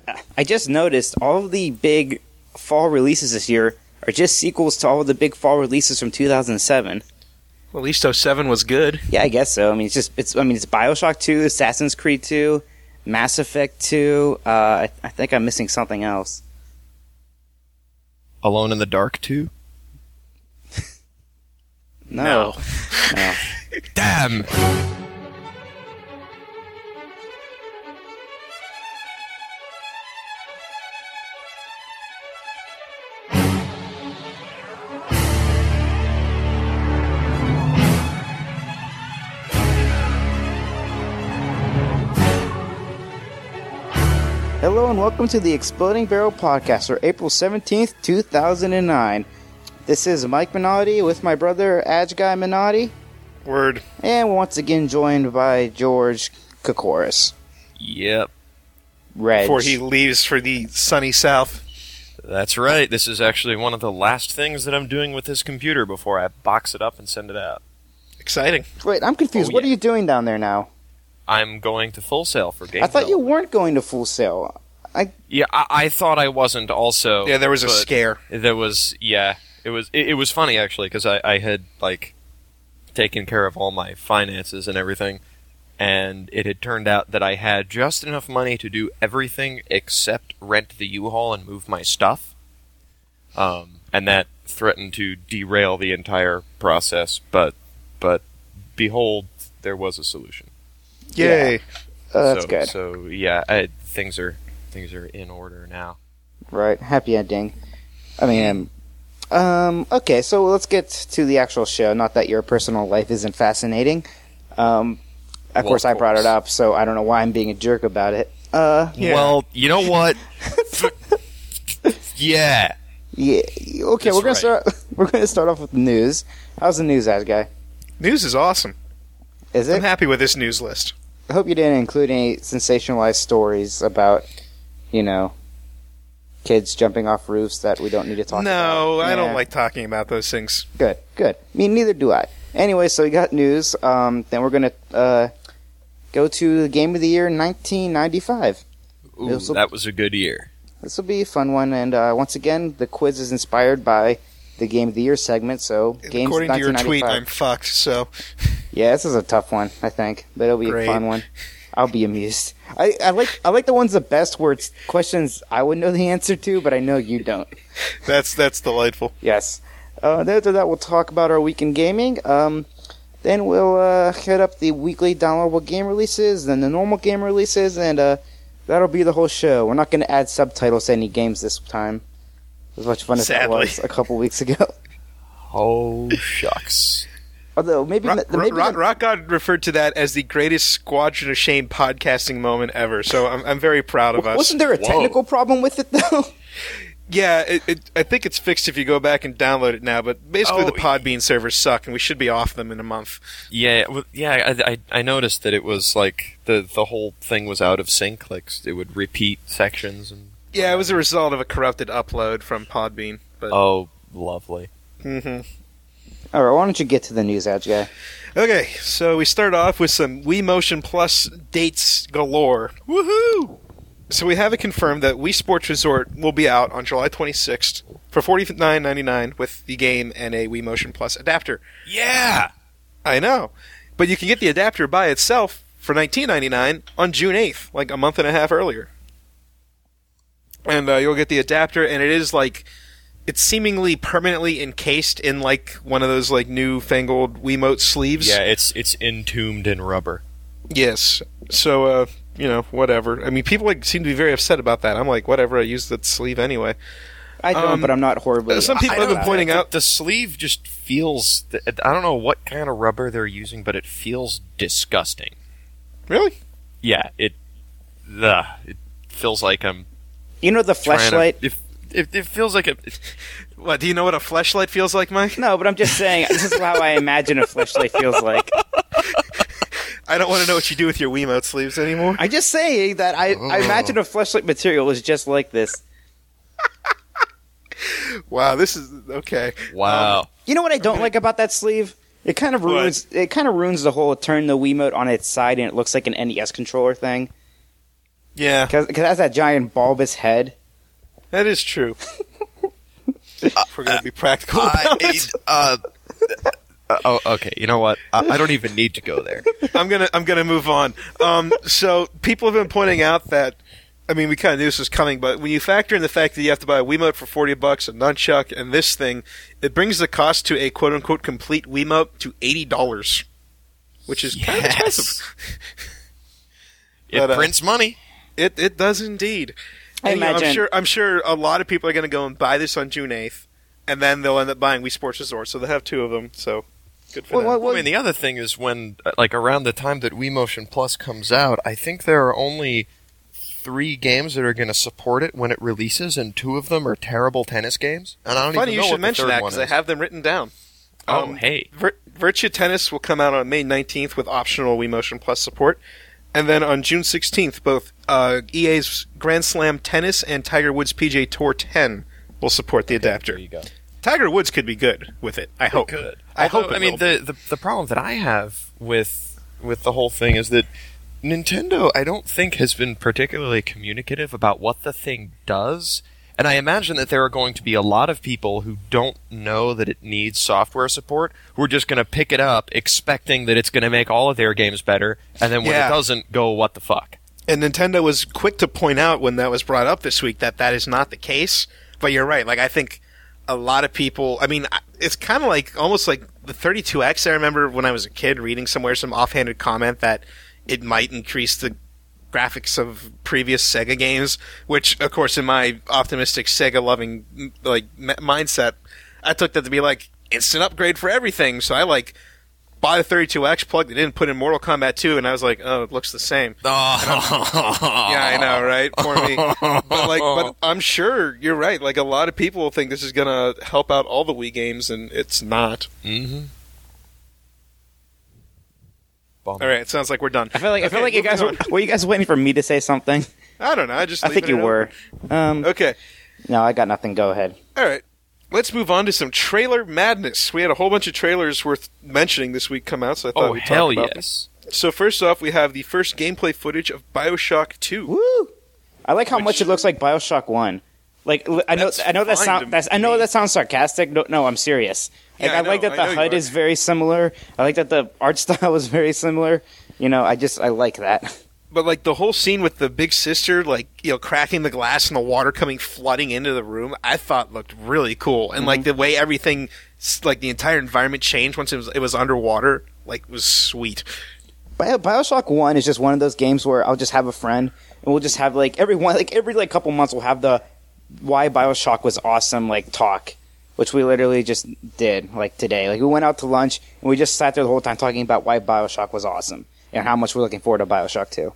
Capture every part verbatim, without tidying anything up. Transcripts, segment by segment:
I just noticed all of the big fall releases this year are just sequels to all of the big fall releases from two thousand seven. Well, at least oh seven was good. Yeah, I guess so. I mean, it's just it's. I mean, it's BioShock two, Assassin's Creed two, Mass Effect two. Uh, I, I think I'm missing something else. Alone in the Dark two? No. No. no. Damn! Hello and welcome to the Exploding Barrel Podcast for April seventeenth, two thousand nine. This is Mike Minotti with my brother Adguy Minotti. Word. And once again joined by George Kokoris. Yep. Reg. Before he leaves for the sunny south. That's right. This is actually one of the last things that I'm doing with this computer before I box it up and send it out. Exciting. Wait, I'm confused. Oh, What yeah. are you doing down there now? I'm going to Full Sail for Game I thought you Development. weren't going to Full Sail. I Yeah, I, I thought I wasn't also. Yeah, there was a but scare. There was, yeah. It was It, it was funny, actually, because I, I had, like, taken care of all my finances and everything, and it had turned out that I had just enough money to do everything except rent the U-Haul and move my stuff. Um, and that threatened to derail the entire process, but, but behold, there was a solution. Yay. Oh, that's so, good. So yeah, I, things are things are in order now. Right, happy ending. I mean, um, okay, so let's get to the actual show. Not that your personal life isn't fascinating. Um, of Well, course, of I brought it course. up, so I don't know why I'm being a jerk about it. Uh, Yeah. Well, you know what? yeah. yeah, okay, That's we're gonna right. start. We're gonna start off with the news. How's the news, Ad guy? News is awesome. Is I'm it? happy with this news list. I hope you didn't include any sensationalized stories about, you know, kids jumping off roofs that we don't need to talk about. No, I Yeah. don't like talking about those things. Good, good. I mean, neither do I. Anyway, so we got news. Um, then we're gonna uh, go to the Game of the Year nineteen ninety-five. Ooh, This'll- that was a good year. This will be a fun one, and uh, once again, the quiz is inspired by the Game of the Year segment. So, games According to your tweet, nineteen ninety-five. I'm fucked, so... Yeah, this is a tough one, I think, but it'll be Great. a fun one. I'll be amused. I, I like I like the ones the best where it's questions I would know the answer to, but I know you don't. That's that's delightful. Yes. Uh, then after that, we'll talk about our week in gaming. Um, then we'll uh, hit up the weekly downloadable game releases, then the normal game releases, and uh, that'll be the whole show. We're not going to add subtitles to any games this time. As much fun as that Sadly. was a couple weeks ago. Oh shucks. Although maybe Rock, maybe Rock, the- Rock God referred to that as the greatest Squadron of Shame podcasting moment ever, so I'm, I'm very proud of us. wasn't there a Whoa. technical problem with it though? Yeah, it, it, I think it's fixed if you go back and download it now, but basically Oh, the Podbean servers suck, and we should be off them in a month. Yeah, well, yeah. I, I I noticed that it was like the the whole thing was out of sync. Like it would repeat sections and. Yeah, it was a result of a corrupted upload from Podbean. But Oh, lovely. hmm All right, why don't you get to the news, Edge guy? Okay, so we start off with some Wii Motion Plus dates galore. Woohoo! So we have it confirmed that Wii Sports Resort will be out on July twenty-sixth for forty-nine ninety-nine with the game and a Wii Motion Plus adapter. Yeah. I know, but you can get the adapter by itself for nineteen ninety-nine on June eighth, like a month and a half earlier. And uh, you'll get the adapter, and it is like it's seemingly permanently encased in like one of those like newfangled Wiimote sleeves. Yeah, it's it's entombed in rubber. Yes. So, uh, you know, whatever. I mean, people like seem to be very upset about that. I'm like, whatever. I use that sleeve anyway. I don't, Um, but I'm not horribly. some people I have been don't- pointing the, out- the sleeve just feels. I don't know what kind of rubber they're using, but it feels disgusting. Really? Yeah, it. The it feels like I'm You know the trying to- fleshlight? It, it, it feels like a. What? Do you know what a fleshlight feels like, Mike? No, but I'm just saying. This is how I imagine a fleshlight feels like. I don't want to know what you do with your Wiimote sleeves anymore. I'm just saying that I, I imagine a fleshlight material is just like this. Wow, this is okay. Wow. You know what I don't like about that sleeve? It kind of What? ruins. It kind of ruins the whole turn the Wiimote on its side and it looks like an N E S controller thing. Yeah, Because it has that giant bulbous head. that is true. If we're going to be practical about I, it. uh, uh, oh, okay. You know what? I, I don't even need to go there. I'm gonna I'm gonna move on. Um, so people have been pointing out that, I mean, we kind of knew this was coming, but when you factor in the fact that you have to buy a Wiimote for forty bucks, a nunchuck, and this thing, it brings the cost to a quote unquote complete Wiimote to eighty dollars, which is kind of Yes. expensive. It But, uh, prints money. It it does indeed. I And, you know, imagine- I'm sure I'm sure a lot of people are going to go and buy this on June eighth, and then they'll end up buying Wii Sports Resort. So they have two of them. So good for Well, them. well, well, I mean, the other thing is when, uh, like, around the time that Wii Motion Plus comes out, I think there are only three games that are going to support it when it releases, and two of them are terrible tennis games. And I don't Funny even you know should what the mention third that one because I is. have them written down. Oh, Um, hey. Vir- Virtua Tennis will come out on May nineteenth with optional Wii Motion Plus support. And then on June sixteenth, both uh, E A's Grand Slam Tennis and Tiger Woods P G A Tour ten will support the adapter. There you go. Tiger Woods could be good with it. I hope. Could. I Although, hope. It I mean, will. the, the the problem that I have with with the whole thing is that Nintendo, I don't think, has been particularly communicative about what the thing does. And I imagine that there are going to be a lot of people who don't know that it needs software support, who are just going to pick it up expecting that it's going to make all of their games better, and then when Yeah. it doesn't, go, what the fuck? And Nintendo was quick to point out when that was brought up this week that that is not the case. But you're right. Like, I think a lot of people, I mean, I- it's kind of like, almost like the thirty-two X. I remember when I was a kid reading somewhere some offhanded comment that it might increase the graphics of previous Sega games, which, of course, in my optimistic Sega-loving, like, m- mindset, I took that to be like, instant upgrade for everything. So I, like, bought a thirty-two X, plugged it in, put in Mortal Kombat two, and I was like, oh, it looks the same. Oh. Yeah, I know, right? For me. But like but I'm sure you're right. Like a lot of people think this is going to help out all the Wii games and it's not. Mm-hmm. All right, it sounds like we're done. I feel like I feel Okay, like you guys were, moving were you guys waiting for me to say something? on. I don't know. I just I think leaving you it were. Um, open. Okay. no, I got nothing. Go ahead. All right. Let's move on to some trailer madness. We had a whole bunch of trailers worth mentioning this week come out, so I thought Oh, we'd hell talk about yes. them. So first off, we have the first gameplay footage of BioShock two. Woo! I like how Which- much it looks like BioShock One. Like l- I know, That's I know that fine sound. to That's, I know me. that sounds sarcastic. No, no, I'm serious. Like Yeah, I I, like know, that I the know H U D you is very similar. I like that the art style is very similar. You know, I just I like that. But like the whole scene with the big sister, like, you know, cracking the glass and the water coming flooding into the room, I thought looked really cool. And like the way everything, s- like the entire environment changed once it was it was underwater, like was sweet. Bio, BioShock One is just one of those games where I'll just have a friend and we'll just have like every one like every like couple months we'll have the why BioShock was awesome like talk, which we literally just did like today. Like we went out to lunch and we just sat there the whole time talking about why BioShock was awesome and how much we're looking forward to BioShock Two.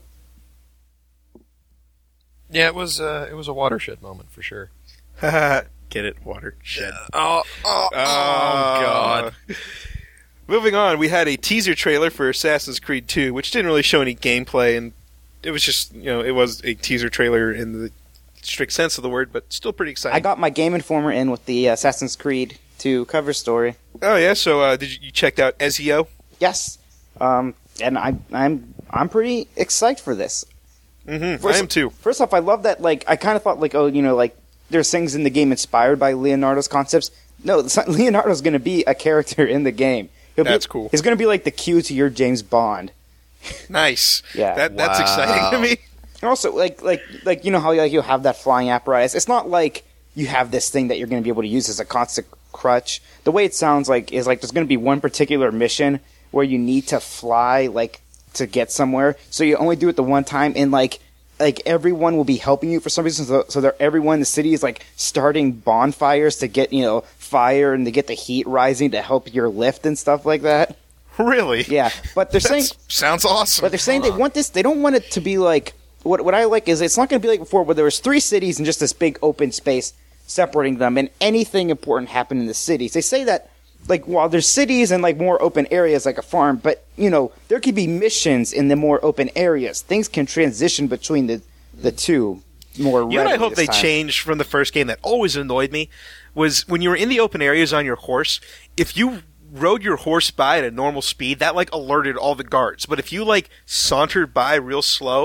Yeah, it was uh, it was a watershed moment for sure. Get it? Water shed. Oh, oh, oh, God. Moving on, we had a teaser trailer for Assassin's Creed two, which didn't really show any gameplay, and it was just, you know, it was a teaser trailer in the strict sense of the word, but still pretty exciting. I got my Game Informer in with the Assassin's Creed Two cover story. Oh yeah, so uh, did you, you checked out Ezio? Yes, um, and I, I'm I'm pretty excited for this. Mm-hmm. I First- am too. First off, I love that. Like, I kind of thought, like, oh, you know, like there's things in the game inspired by Leonardo's concepts. No, it's not- Leonardo's going to be a character in the game. He'll That's be, cool. He's going to be like the Q to your James Bond. Nice. Yeah. That that's Wow. exciting to me. And also, like, like, like you know how like you have that flying apparatus. It's not like you have this thing that you're going to be able to use as a constant crutch. The way it sounds like is like there's going to be one particular mission where you need to fly, like, to get somewhere. So you only do it the one time, and like, like everyone will be helping you for some reason. So, so that everyone in the city is like starting bonfires to get you know fire and to get the heat rising to help your lift and stuff like that. Really? Yeah, but they're saying. That sounds awesome. But they're saying they want this. They don't want it to be like what. What I like is it's not going to be like before, where there was three cities and just this big open space separating them, and anything important happened in the cities. They say that like while there's cities and like more open areas like a farm, but you know there could be missions in the more open areas. Things can transition between the the two more. You know what I readily hope this they time. changed from the first game that always annoyed me was when you were in the open areas on your horse, if you rode your horse by at a normal speed, that like alerted all the guards. But if you like sauntered by real slow,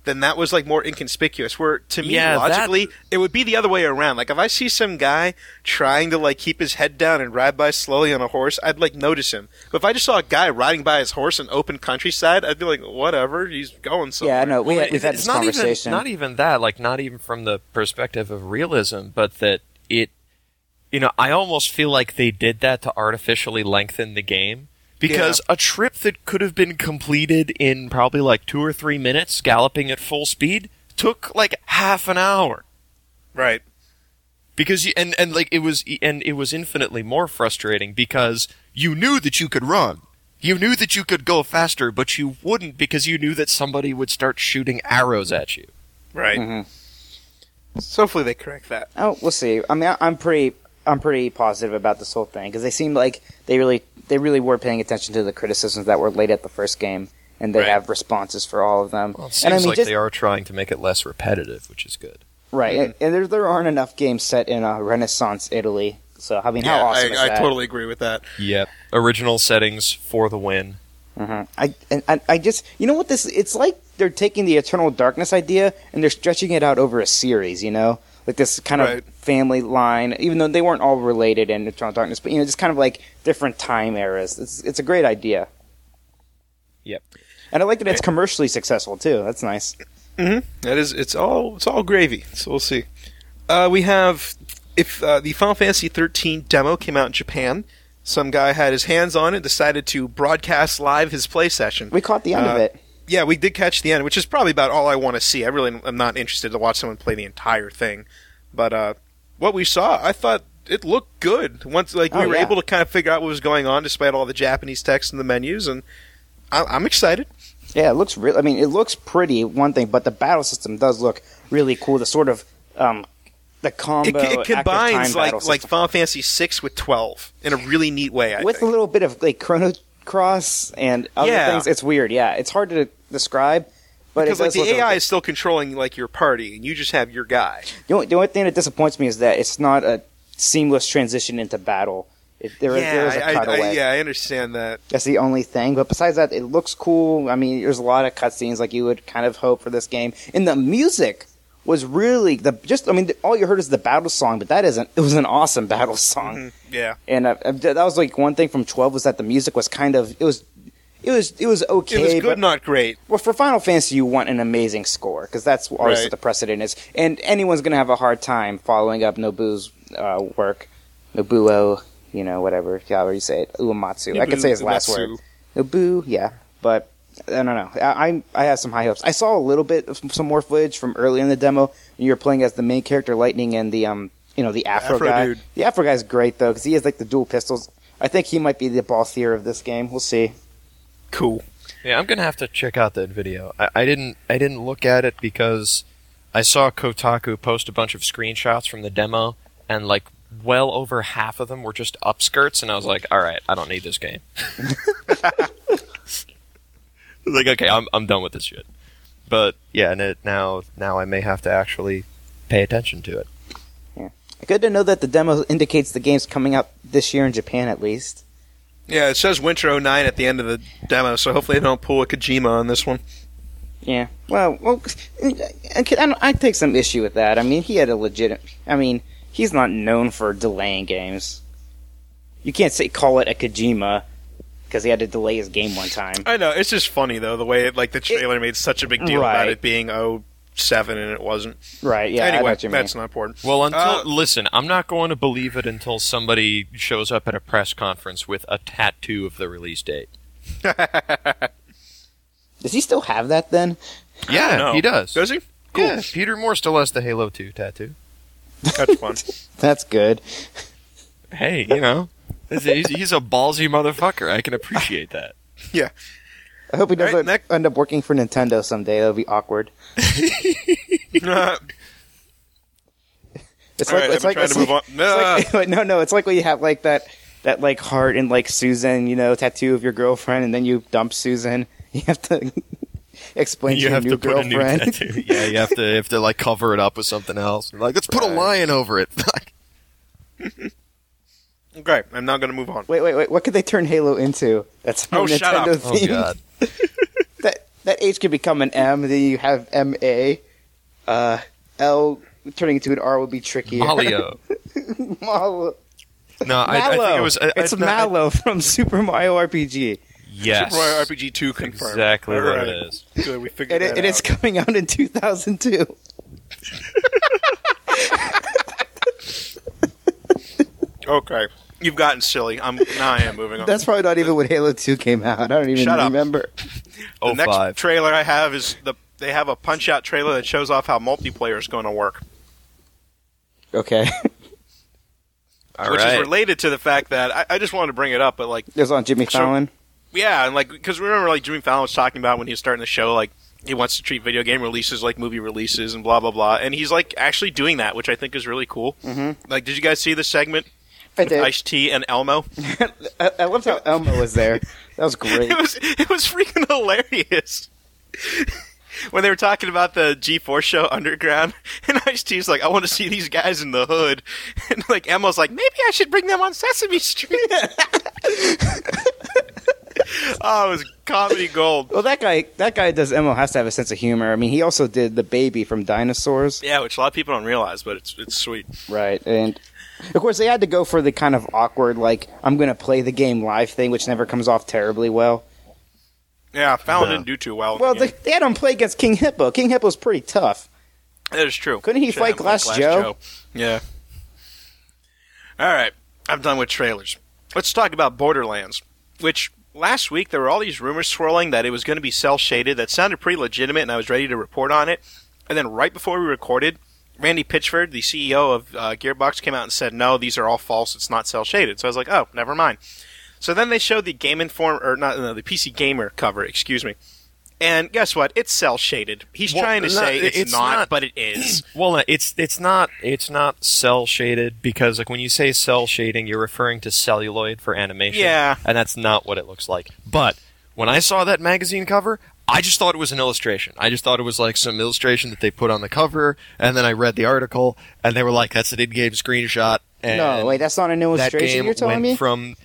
then that was like more inconspicuous. Where to me, Yeah, logically, that- it would be the other way around. Like if I see some guy trying to like keep his head down and ride by slowly on a horse, I'd like notice him. But if I just saw a guy riding by his horse in open countryside, I'd be like, whatever, he's going somewhere. Yeah, I know. We had, It- we've had it's this not conversation. Even, not even that, like not even from the perspective of realism, but that it, you know, I almost feel like they did that to artificially lengthen the game. Because Yeah. a trip that could have been completed in probably like two or three minutes, galloping at full speed, took like half an hour. Right. Because you, and and like it was and it was infinitely more frustrating because you knew that you could run. You knew that you could go faster, but you wouldn't because you knew that somebody would start shooting arrows at you. Right. Mm-hmm. So hopefully they correct that. Oh, we'll see. I mean, I- I'm pretty, I'm pretty positive about this whole thing because they seem like they really, they really were paying attention to the criticisms that were laid at the first game, and they Right. have responses for all of them. Well, it seems and I mean, like just, they are trying to make it less repetitive, which is good. right, Mhm. and, and there there aren't enough games set in a Renaissance Italy. So I mean, how yeah, awesome I, is I that? totally agree with that. Yep. Original settings for the win. hmm I and I, I just, you know what this? It's like they're taking the Eternal Darkness idea and they're stretching it out over a series. You know, like this kind of Right. family line, even though they weren't all related in Eternal Darkness, but you know, just kind of like different time eras. It's it's a great idea, Yep. and I like that it's commercially successful too. That's nice. Mm-hmm. That is, it's all it's all gravy. So we'll see. Uh, we have if uh, the Final Fantasy thirteen demo came out in Japan. Some guy had his hands on it, decided to broadcast live his play session. We caught the end of Uh, it. Yeah, we did catch the end, which is probably about all I want to see. I really am not interested to watch someone play the entire thing. But uh, what we saw, I thought it looked good. Once, like we Oh, were yeah. able to kind of figure out what was going on, despite all the Japanese text in the menus, and I- I'm excited. Yeah, it looks real. I mean, it looks pretty. One thing, but the battle system does look really cool. The sort of um, the combo. It, it active time combines like battle like system. Final Fantasy six with twelve in a really neat way. I with think. a little bit of like Chrono Cross and other Yeah. things. It's weird. Yeah, it's hard to describe. But Because it like does the look A I okay. is still controlling like your party, and you just have your guy. The only, the only thing that disappoints me is that it's not a seamless transition into battle. It, there, yeah, there is a I, I, cutaway. I, yeah, I understand that. That's the only thing. But besides that, it looks cool. I mean, there's a lot of cutscenes like you would kind of hope for this game. And the music was really the just. I mean, the, all you heard is the battle song, but that isn't. It was an awesome battle song. Mhm, Yeah, And uh, that was like one thing from twelve was that the music was kind of. It was. It was. It was okay. it was good, but, not great. well, for Final Fantasy, you want an amazing score because that's always Right. what the precedent is. And anyone's going to have a hard time following up Nobu's uh, work. Nobuo, you know, whatever, however you say it. Uematsu. I could say his last Uematsu. word. Nobu, yeah. But, I don't know. I, I I have some high hopes. I saw a little bit of some more footage from early in the demo. You were playing as the main character, Lightning, and the, um, you know, the Afro, Afro guy. dude. The Afro guy's great, though, because he has, like, the dual pistols. I think he might be the bothier of this game. We'll see. Cool. Yeah, I'm gonna have to check out that video. I, I didn't I didn't look at it because I saw Kotaku post a bunch of screenshots from the demo, and like well over half of them were just upskirts, and I was like, all right, I don't need this game. Like, okay, I'm I'm done with this shit. But yeah, and it, now now I may have to actually pay attention to it. Good to know that the demo indicates the game's coming out this year in Japan, at least. Yeah, it says Winter oh nine at the end of the demo, so hopefully they don't pull a Kojima on this one. Yeah. Well, well, I, I, I take some issue with that. I mean, he had a legit. I mean, he's not known for delaying games. You can't say call it a Kojima because he had to delay his game one time. I know, it's just funny though, the way it, like the trailer made such a big deal about Right. it being oh seven and it wasn't. Right? Yeah. I know anyway, what you mean. that's not important. Well, until Uh, listen, I'm not going to believe it until somebody shows up at a press conference with a tattoo of the release date. Does he still have that then? Yeah, no. he does. Does he? Cool. Yeah, Peter Moore still has the Halo two tattoo. That's fun. That's good. Hey, you know, he's, he's a ballsy motherfucker. I can appreciate that. Yeah. I hope he doesn't Right, next- end up working for Nintendo someday. That'll be awkward. Uh, It's All like right, it's I've like, been it's trying to like, move on. it's like- no, no, it's like when you have like that that like heart and like Susan, you know, tattoo of your girlfriend, and then you dump Susan. You have to explain to You your have new to put a new girlfriend. tattoo. Yeah, you have to you have to like cover it up with something else. Like, let's put a Right. lion over it. okay, I'm now going to move on. Wait, wait, wait. What could they turn Halo into? That's more Oh, shut Nintendo up. Oh themed. god. That that H could become an M, then you have M A. Uh, L turning into an R would be trickier. Malio. Mallow. No, I, I think it was. I, it's I, no, Mallow from Super Mario R P G. Yes. Super Mario R P G two confirmed. Exactly All what right. it is. Good, we figured And, it, that and out. it's coming out in two thousand two. Okay. You've gotten silly. I'm now I am moving on. That's probably not even when Halo two came out. I don't even Shut up. remember. The oh next five. trailer I have is the they have a punch out trailer that shows off how multiplayer is going to work, Okay. All which right. is related to the fact that I, I just wanted to bring it up, but like It was on Jimmy So- Fallon. yeah, and like because remember like Jimmy Fallon was talking about when he was starting the show, like he wants to treat video game releases like movie releases and blah blah blah, and he's like actually doing that, which I think is really cool. Mm-hmm. Like, did you guys see the segment I with did. Ice-T and Elmo? I, I loved how Elmo was there. That was great. It was it was freaking hilarious. When they were talking about the G four show Underground, and Ice-T's like, I want to see these guys in the hood. And like Emma's like, maybe I should bring them on Sesame Street. Oh, it was comedy gold. Well, that guy, that guy does. Elmo has to have a sense of humor. I mean, he also did the baby from Dinosaurs, Yeah, which a lot of people don't realize, but it's it's sweet. right? And of course, they had to go for the kind of awkward, like, I'm going to play the game live thing, which never comes off terribly well. Yeah, Fallon No. didn't do too well. Well, in the they, they had him play against King Hippo. King Hippo's pretty tough. game. That is true. Couldn't he Should fight have him like Glass Joe? Yeah. All right, I'm done with trailers. Let's talk about Borderlands, which last week there were all these rumors swirling that it was going to be cell shaded. That sounded pretty legitimate, and I was ready to report on it. And then right before we recorded, Randy Pitchford, the C E O of uh, Gearbox, came out and said, no, these are all false. It's not cell shaded. So I was like, oh, never mind. So then they showed the Game Informer, or not, no, the P C Gamer cover, excuse me. And guess what? It's cell shaded. He's Well, trying to no, say it's, it's not, not. but it is. Well, no, it's it's not it's not cell shaded because like when you say cell shading, you're referring to celluloid for animation. Yeah. and that's not what it looks like. But when I saw that magazine cover, I just thought it was an illustration. I just thought it was like some illustration that they put on the cover, and then I read the article, and they were like, "That's an in-game screenshot." And No, wait, that's not an that illustration game you're telling went me? from.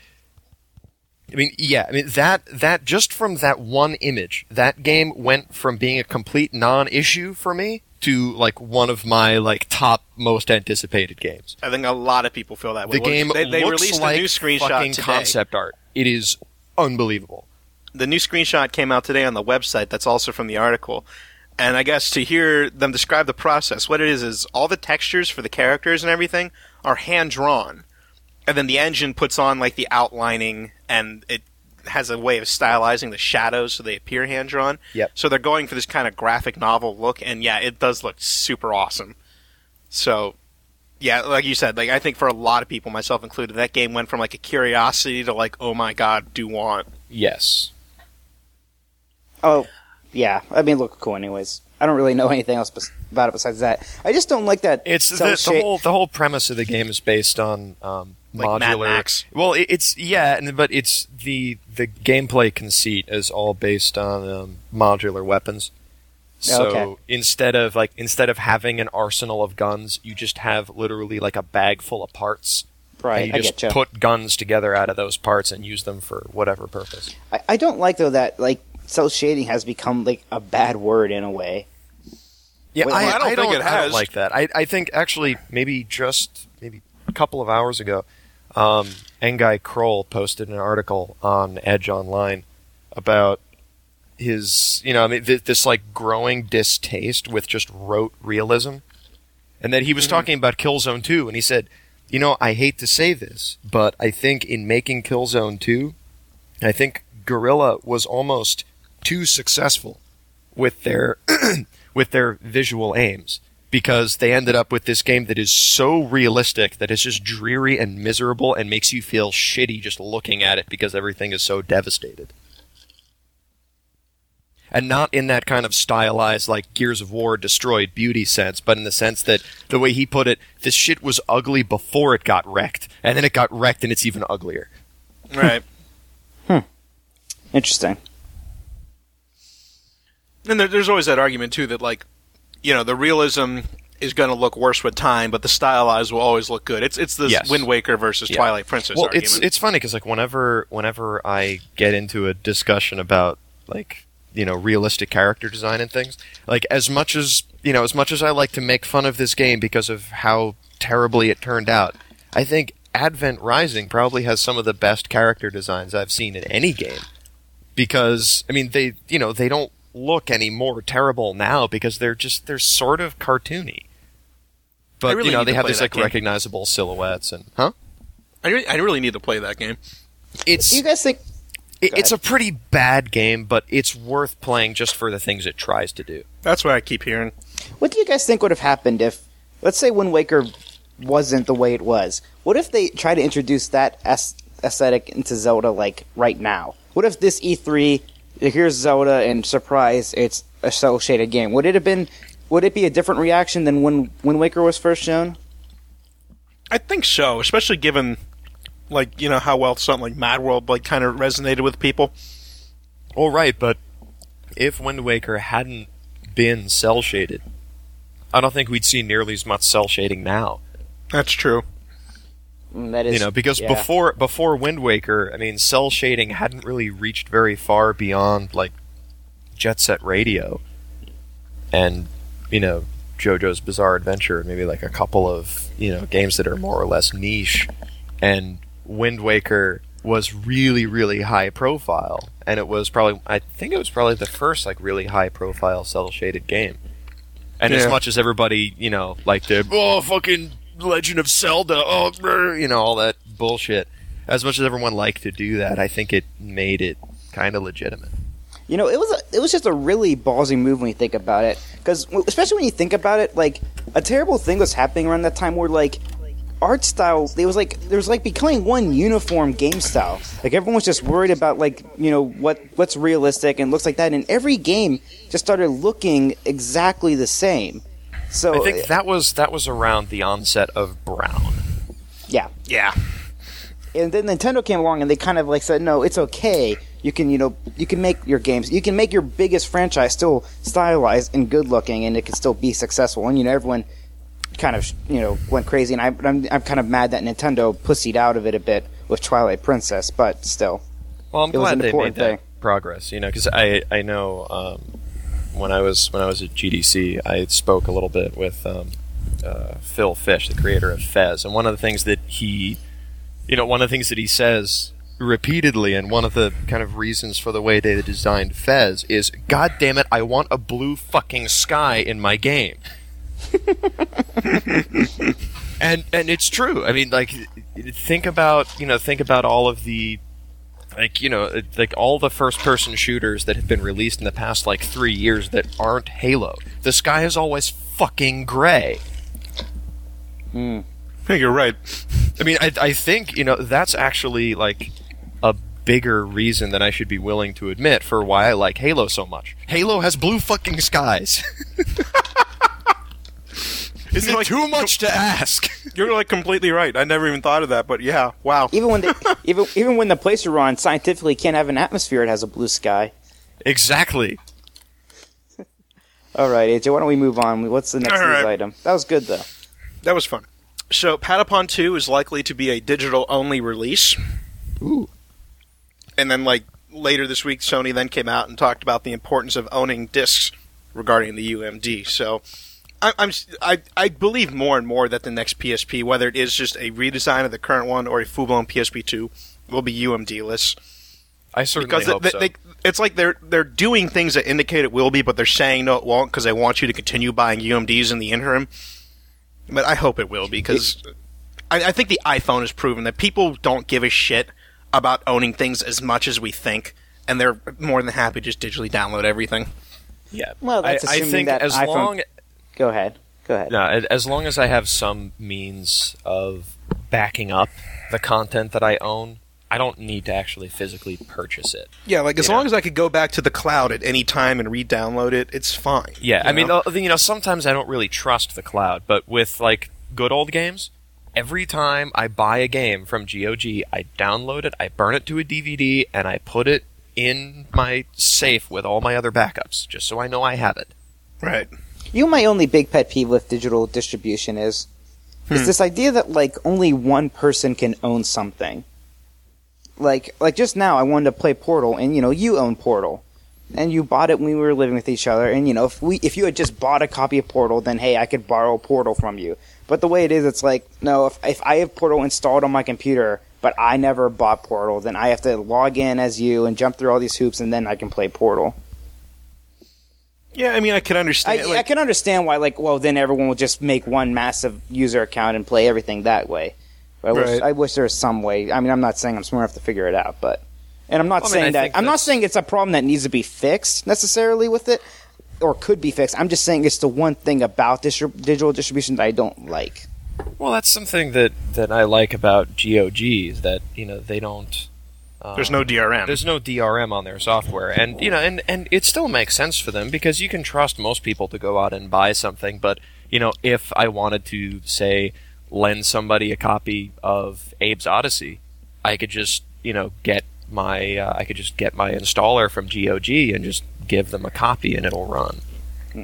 I mean, yeah, I mean that that just from that one image, that game went from being a complete non-issue for me to like one of my like top most anticipated games. I think a lot of people feel that way. The Well, game they, they looks released like a new screenshot fucking today. concept art. It is unbelievable. The new screenshot came out today on the website. That's also from the article. And I guess to hear them describe the process, what it is is all the textures for the characters and everything are hand drawn, and then the engine puts on like the outlining, and it has a way of stylizing the shadows so they appear hand drawn. Yep. So they're going for this kind of graphic novel look, and yeah, it does look super awesome. So, yeah, like you said, like I think for a lot of people, myself included, that game went from like a curiosity to like, oh my god, do want. Yes. Oh, yeah. I mean, look cool anyways. I don't really know anything else bes- about it besides that. I just don't like that. It's the, cell the shade- whole the whole premise of the game is based on um, Like Mad modular. Max. Well, it, it's yeah, and, but it's the the gameplay conceit is all based on um, modular weapons. So Okay. instead of like instead of having an arsenal of guns, you just have literally like a bag full of parts. Right, And you I just getcha. put guns together out of those parts and use them for whatever purpose. I, I don't like though that like cell shading has become like a bad word in a way. Yeah, Wait, I, I don't I think it I don't has. like that. I, I think actually maybe just maybe a couple of hours ago, um, Engai Kroll posted an article on Edge Online about his, you know, I mean, th- this like growing distaste with just rote realism, and that he was talking about Killzone two, and he said, you know, I hate to say this, but I think in making Killzone two, I think Guerrilla was almost too successful with their with their visual aims, because they ended up with this game that is so realistic that it's just dreary and miserable and makes you feel shitty just looking at it because everything is so devastated. And not in that kind of stylized, like, Gears of War destroyed beauty sense, but in the sense that, the way he put it, this shit was ugly before it got wrecked, and then it got wrecked and it's even uglier. Right. Interesting. And there, there's always that argument, too, that, like, you know, the realism is going to look worse with time, but the stylized will always look good. It's it's this Yes. Wind Waker versus Yeah. Twilight Princess Well, argument. it's it's funny because like whenever whenever I get into a discussion about like you know, realistic character design and things. Like, as much as, you know, as much as I like to make fun of this game because of how terribly it turned out, I think Advent Rising probably has some of the best character designs I've seen in any game. Because, I mean, they, you know, they don't look any more terrible now because they're just, they're sort of cartoony. But, really you know, need they to have play these, that like, game. recognizable silhouettes and... Huh? I really, I really need to play that game. It's... Do you guys think... It, Go it's a ahead. pretty bad game, but it's worth playing just for the things it tries to do. That's what I keep hearing. What do you guys think would have happened if, let's say, Wind Waker wasn't the way it was? What if they try to introduce that as- aesthetic into Zelda, like, right now? What if this E three, here's Zelda, and surprise, it's a cel-shaded game? Would it have been... Would it be a different reaction than when Wind Waker was first shown? I think so, especially given, like, you know, how well something like Mad World, like, kind of resonated with people. Well, right, but if Wind Waker hadn't been cel-shaded, I don't think we'd see nearly as much cel shading now. That's true. Mm, That is, You know, because yeah. before before Wind Waker, I mean, cel shading hadn't really reached very far beyond, like, Jet Set Radio and, you know, JoJo's Bizarre Adventure, maybe like a couple of, you know, games that are more or less niche. And Wind Waker was really, really high profile, and it was probably, I think it was probably the first, like, really high profile cel-shaded game. And as Yeah. much as everybody, you know, like the, oh, fucking Legend of Zelda, oh, brr, you know, all that bullshit, as much as everyone liked to do that, I think it made it kind of legitimate. You know, it was a, it was just a really ballsy move when you think about it. Because, especially when you think about it, like, a terrible thing was happening around that time where, like, art style, there was, like, there was, like, becoming one uniform game style. Like, everyone was just worried about, like, you know, what what's realistic and looks like that. And every game just started looking exactly the same. So, I think that was that was around the onset of Brown. yeah. Yeah. And then Nintendo came along and they kind of, like, said, no, it's okay. You can, you know, you can make your games, you can make your biggest franchise still stylized and good looking, and it can still be successful. And, you know, everyone kind of, you know, went crazy. And I, I'm, I'm kind of mad that Nintendo pussied out of it a bit with Twilight Princess, but still. Well, I'm It was glad an they made important that thing. progress, you know, because I I know um, when I was when I was at G D C, I spoke a little bit with um, uh, Phil Fish, the creator of Fez, and one of the things that he, you know, one of the things that he says repeatedly, and one of the kind of reasons for the way they designed Fez is, God damn it, I want a blue fucking sky in my game. and and it's true. I mean, like, think about, you know, think about all of the, like, you know, like all the first-person shooters that have been released in the past, like, three years that aren't Halo. The sky is always fucking gray. Mm. I think you're right. I mean, I, I think, you know, that's actually, like, a bigger reason than I should be willing to admit for why I like Halo so much. Halo has blue fucking skies. Is it Like- too much to ask? You're, like, completely right. I never even thought of that, but yeah, wow. Even when they, even even when the place you're on scientifically can't have an atmosphere, it has a blue sky. Exactly. All right, A J, why don't we move on? What's the next All news right. item? That was good, though. That was fun. So, Patapon two is likely to be a digital-only release. Ooh. And then, like, later this week, Sony then came out and talked about the importance of owning discs regarding the U M D. So, I, I'm I I believe more and more that the next P S P, whether it is just a redesign of the current one or a full-blown P S P two, will be U M D-less. I certainly Because hope they, so. they, it's like they're they're doing things that indicate it will be, but they're saying no, it won't, because they want you to continue buying U M Ds in the interim. But I hope it will, because I, I think the iPhone has proven that people don't give a shit about owning things as much as we think, and they're more than happy to just digitally download everything. yeah. Well, that's I, I assuming think that as iPhone- long Go ahead. Go ahead. no, as long as I have some means of backing up the content that I own, I don't need to actually physically purchase it. Yeah, like as Yeah. long as I could go back to the cloud at any time and re-download it, it's fine. Yeah, you I mean, know? uh, you know, sometimes I don't really trust the cloud, but with, like, good old games, every time I buy a game from G O G, I download it, I burn it to a D V D, and I put it in my safe with all my other backups, just so I know I have it. right. You know, my only big pet peeve with digital distribution is is this idea that, like, only one person can own something. Like, like just now, I wanted to play Portal, and, you know, you own Portal. and you bought it when we were living with each other. And you know, if we if you had just bought a copy of Portal, then hey, I could borrow Portal from you. But the way it is, it's like no. If if I have Portal installed on my computer, but I never bought Portal, then I have to log in as you and jump through all these hoops, and then I can play Portal. Yeah, I mean, I can understand. I, like, I can understand why, like, well, then everyone will just make one massive user account and play everything that way. But I, Right. wish, I wish there was some way. I mean, I'm not saying I'm smart enough to figure it out, but and I'm not Well, I mean, saying I that think I'm not that's- saying it's a problem that needs to be fixed necessarily with it, or could be fixed. I'm just saying it's the one thing about distri- digital distribution that I don't like. Well, that's something that, that I like about G O G is that you know they don't. Um, there's no D R M. There's no D R M on their software, and you know, and, and it still makes sense for them because you can trust most people to go out and buy something. But you know, if I wanted to say lend somebody a copy of Abe's Odyssey, I could just you know get my uh, I could just get my installer from G O G and just give them a copy, and it'll run. Hmm.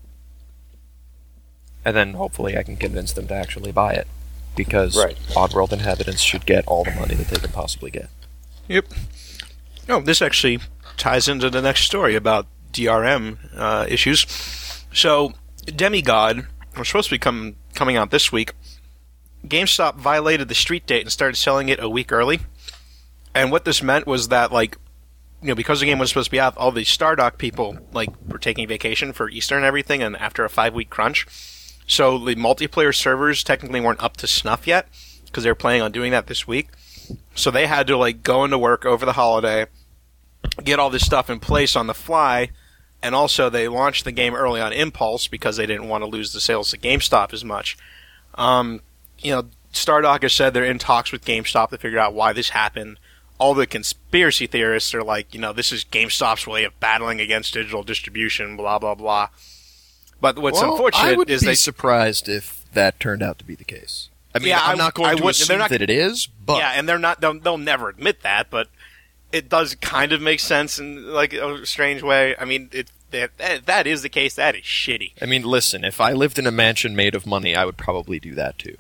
And then hopefully I can convince them to actually buy it because Right. Oddworld inhabitants should get all the money that they can possibly get. Yep. Oh, this actually ties into the next story about D R M uh, issues. So, Demigod was supposed to be come, coming out this week. GameStop violated the street date and started selling it a week early. And what this meant was that, like, you know, because the game was supposed to be out, all the Stardock people, like, were taking vacation for Easter and everything, and after a five-week crunch. So the multiplayer servers technically weren't up to snuff yet, because they were planning on doing that this week. So they had to, like, go into work over the holiday, get all this stuff in place on the fly, and also they launched the game early on impulse because they didn't want to lose the sales to GameStop as much. Um, you know, Stardock has said they're in talks with GameStop to figure out why this happened. All the conspiracy theorists are like, you know, this is GameStop's way of battling against digital distribution, blah, blah, blah. But what's Well, unfortunate I would is be they... surprised if that turned out to be the case. I mean, Yeah, I'm I- not going I to would- assume they're not- that it is, but Yeah, and they're not. They'll, they'll never admit that, but it does kind of make sense in like a strange way. I mean, it that that, that is the case. That is shitty. I mean, listen, if I lived in a mansion made of money, I would probably do that too.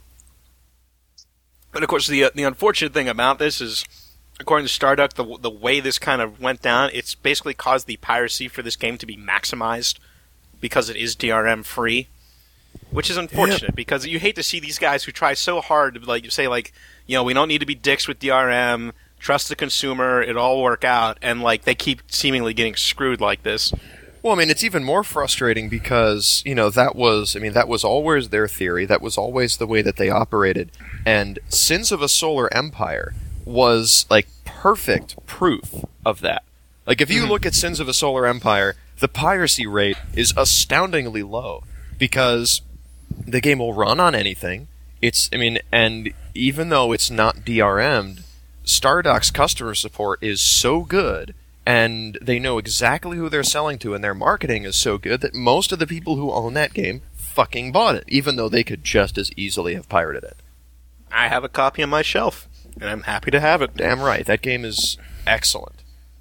But of course, the uh, the unfortunate thing about this is, according to Starduck, the the way this kind of went down, it's basically caused the piracy for this game to be maximized because it is D R M free, which is unfortunate because you hate to see these guys who try so hard to like say like, you know, we don't need to be dicks with D R M, trust the consumer, it'll all work out, and like they keep seemingly getting screwed like this. Well, I mean, it's even more frustrating because, you know, that was, I mean, that was always their theory. That was always the way that they operated. And Sins of a Solar Empire was, like, perfect proof of that. Like, if you look at Sins of a Solar Empire, the piracy rate is astoundingly low because the game will run on anything. It's, I mean, and even though it's not D R M'd, Stardock's customer support is so good and they know exactly who they're selling to, and their marketing is so good that most of the people who own that game fucking bought it, even though they could just as easily have pirated it. I have a copy on my shelf, and I'm happy to have it. Damn right, that game is excellent.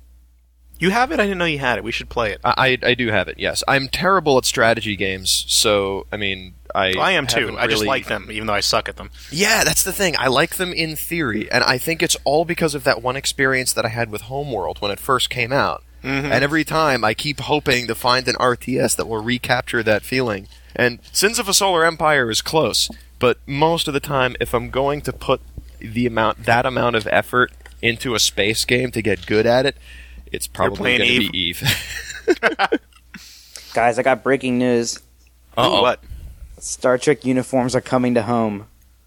You have it? I didn't know you had it. We should play it. I, I, I do have it, yes. I'm terrible at strategy games, so, I mean, I Well, I am too. haven't I just really- like them, even though I suck at them. Yeah, that's the thing. I like them in theory, and I think it's all because of that one experience that I had with Homeworld when it first came out. Mhm. And every time I keep hoping to find an R T S that will recapture that feeling. And Sins of a Solar Empire is close, but most of the time, if I'm going to put the amount that amount of effort into a space game to get good at it, it's probably playing going to Eve. be Eve. Guys, I got breaking news. Uh-oh. What? Star Trek uniforms are coming to home.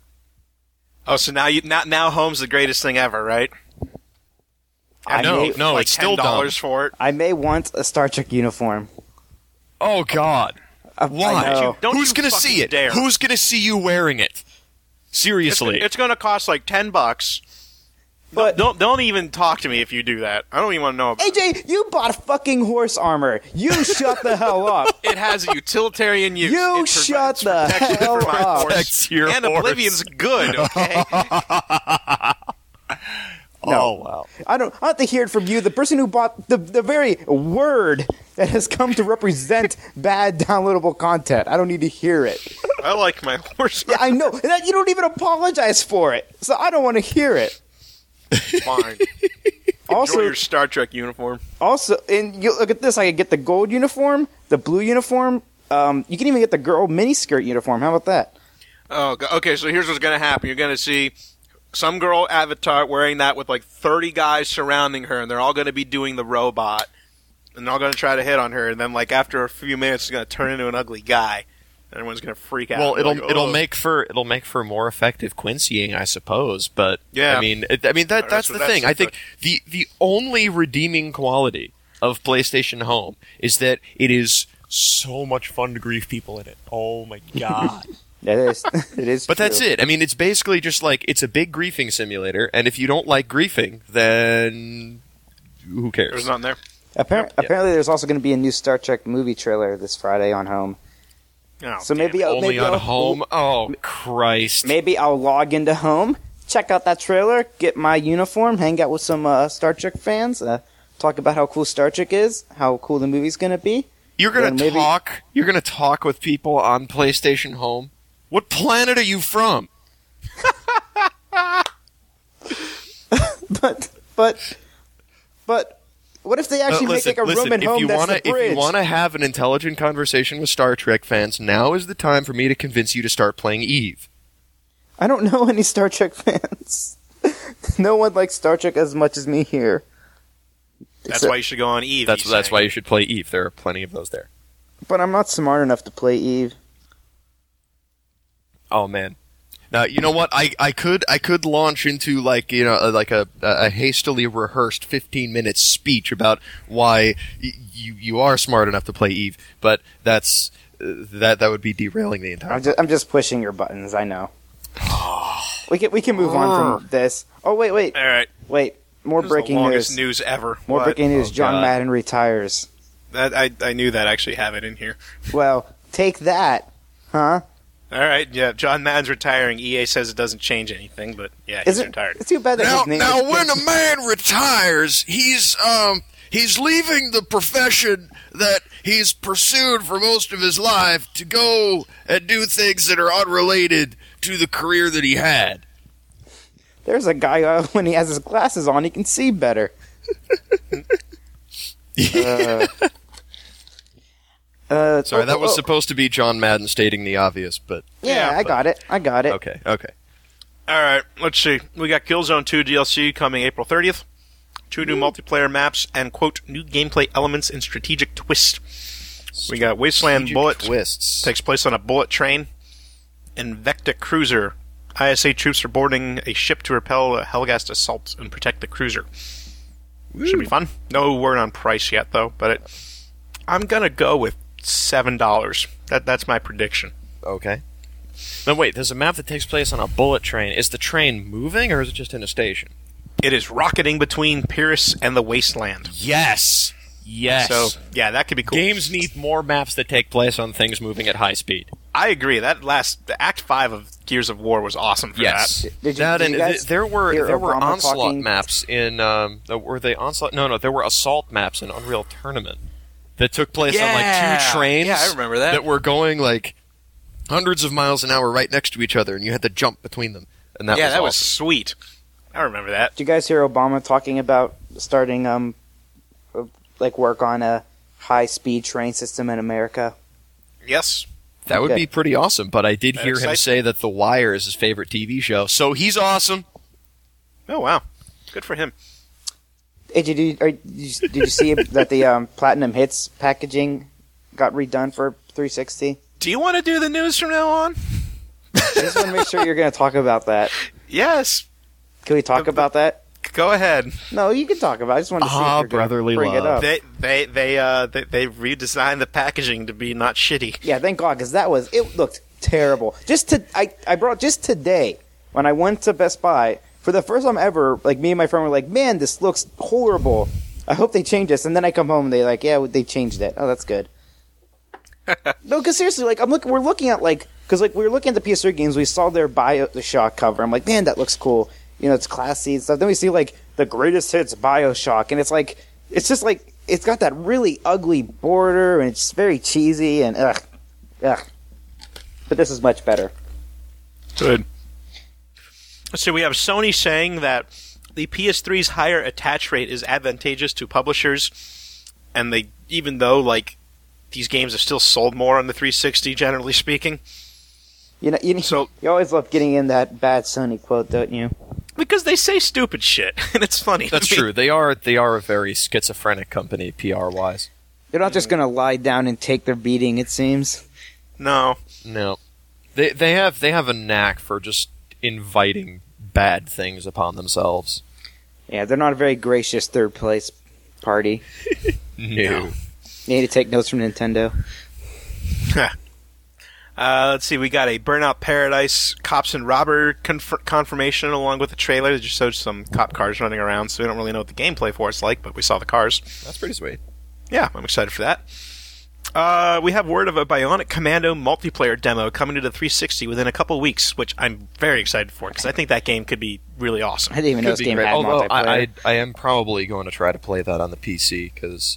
Oh, so now you now, now home's the greatest thing ever, right? I No, may, no, like it's still ten dollars dumb. for it. I may want a Star Trek uniform. Oh, God. Uh, Why? I know. Don't Who's you going to fucking see it? dare. Who's going to see you wearing it? It's, Seriously. it's going to cost like ten bucks. But Don't don't even talk to me if you do that. I don't even want to know about A J, you bought fucking horse armor. You shut the hell up. it. It has a utilitarian use. You It shut provides the protection hell for my up. horse. Protects your and horse. Oblivion's good, okay? No. Oh, wow. I don't. I have to hear it from you, the person who bought the the very word that has come to represent bad downloadable content. I don't need to hear it. I like my horse. Yeah, I know. And that, you don't even apologize for it, so I don't want to hear it. Fine. Also, Enjoy your Star Trek uniform. Also, and you look at this. I could get the gold uniform, the blue uniform. Um, you can even get the girl miniskirt uniform. How about that? Oh, go- okay. So here's what's going to happen. You're going to see some girl avatar wearing that with like thirty guys surrounding her, and they're all going to be doing the robot, and they're all going to try to hit on her. And then, like after a few minutes, it's going to turn into an ugly guy. And everyone's going to freak out. Well, it'll like, it'll "Oh." make for it'll make for more effective Quincying, I suppose. But Yeah. I mean, it, I mean that That's that's the what- thing. that's I think the the only redeeming quality of PlayStation Home is that it is so much fun to grief people in it. Oh my god! It is. It is. But that's true. it. I mean, it's basically just like it's a big griefing simulator, and if you don't like griefing, then who cares? There's nothing there. Appar- Yeah. Apparently, there's also going to be a new Star Trek movie trailer this Friday on Home. Oh, So damn maybe it. I'll, Only maybe on I'll, Home. Oh Christ! Maybe I'll log into Home, check out that trailer, get my uniform, hang out with some uh, Star Trek fans, uh, talk about how cool Star Trek is, how cool the movie's going to be. You're gonna Then maybe- talk. You're gonna talk with people on PlayStation Home. What planet are you from? But but but what if they actually Uh, make listen, like a listen, room at if home you that's wanna, the bridge? If you want to have an intelligent conversation with Star Trek fans, now is the time for me to convince you to start playing Eve. I don't know any Star Trek fans. No one likes Star Trek as much as me here. That's Except- why you should go on Eve. That's he's that's saying. why you should play Eve. There are plenty of those there. But I'm not smart enough to play Eve. Oh man. Now you know what I, I could I could launch into like you know uh, like a a hastily rehearsed fifteen minute speech about why y- you you are smart enough to play Eve, but that's uh, that that would be derailing the entire. I'm just, I'm just pushing your buttons. I know. we can we can move on from this. Oh wait wait All right. wait. More This is the breaking longest news. news ever. More What? breaking news. Oh, John God. Madden retires. That I I knew that. I actually have it in here. Well, take that, huh? All right. Yeah. John Madden's retiring. E A says it doesn't change anything, but yeah, he's Is it? retired. It's too bad that Now, his name. now, is- when a man retires, he's um he's leaving the profession that he's pursued for most of his life to go and do things that are unrelated to the career that he had. There's a guy uh, when he has his glasses on, he can see better. uh, uh, Sorry, oh, that was oh, supposed to be John Madden stating the obvious, but Yeah, Yeah, I but- got it. I got it. okay, okay. All right. Let's see. We got Killzone two D L C coming April thirtieth. Two new multiplayer maps and quote new gameplay elements and strategic twist. We got Wasteland Strategic Bullet. twists. Takes place on a bullet train. Invecta cruiser. I S A troops are boarding a ship to repel a Helghast assault and protect the cruiser. Should be fun. No word on price yet, though. But it, I'm gonna go with seven dollars. That that's my prediction. Okay. Now wait, there's a map that takes place on a bullet train. Is the train moving or is it just in a station? It is rocketing between Pyrrhus and the Wasteland. Yes. Yes. So yeah, that could be cool. Games need more maps that take place on things moving at high speed. I agree. That last the Act Five of Gears of War was awesome for Yes. that. Did you- that did and you guys th- there were hear there were Obama onslaught talking- maps in um uh, were they onslaught? No, no, there were assault maps in Unreal Tournament that took place on like Yeah. two trains. Yeah, I remember that. That were going like hundreds of miles an hour right next to each other, and you had to jump between them. And that yeah, was that awesome. was sweet. I remember that. Did you guys hear Obama talking about starting um, uh, like work on a high-speed train system in America? Yes. That would Okay. be pretty awesome, but I did That hear him excites say that The Wire is his favorite T V show, so he's awesome. Oh wow, good for him. Hey, did you, are, did you did you see that the um, Platinum Hits packaging got redone for three sixty? Do you want to do the news from now on? I just want to make sure you're going to talk about that. Yes. Can we talk about that? Go ahead. No, you can talk about it. I just want to see Ah, if you're gonna brotherly bring it love. up. They they they uh they, they redesigned the packaging to be not shitty. Yeah, thank God, because that was it looked terrible. Just to I I brought just today when I went to Best Buy for the first time ever. Like me and my friend were like, "Man, this looks horrible. I hope they change this." And then I come home and they like, "Yeah, they changed it. Oh, that's good." No, because seriously, like I'm look we're looking at like because like we were looking at the P S three games, we saw their BioShock cover. I'm like, man, that looks cool. You know, it's classy and stuff. Then we see like the greatest hits BioShock, and it's like it's just like it's got that really ugly border, and it's very cheesy and ugh, ugh. But this is much better. Good. So we have Sony saying that the P S three's higher attach rate is advantageous to publishers, and they even though like these games are still sold more on the three sixty, generally speaking. You know, you, So- you always love getting in that bad Sony quote, don't you? Because they say stupid shit, and it's funny. That's to me. true. They are they are a very schizophrenic company, P R wise. They're not just going to lie down and take their beating, it seems. No. No, they they have they have a knack for just inviting bad things upon themselves. Yeah, they're not a very gracious third place party. No. You need to take notes from Nintendo. Uh, let's see, we got a Burnout Paradise Cops and Robber conf- confirmation along with the trailer that just showed some cop cars running around, so we don't really know what the gameplay for it's like, but we saw the cars. That's pretty sweet. Yeah, I'm excited for that. Uh, we have word of a Bionic Commando multiplayer demo coming to the three sixty within a couple weeks, which I'm very excited for, because I think that game could be really awesome. I didn't even know Could this be game great. had Although multiplayer. I, I I am probably going to try to play that on the P C because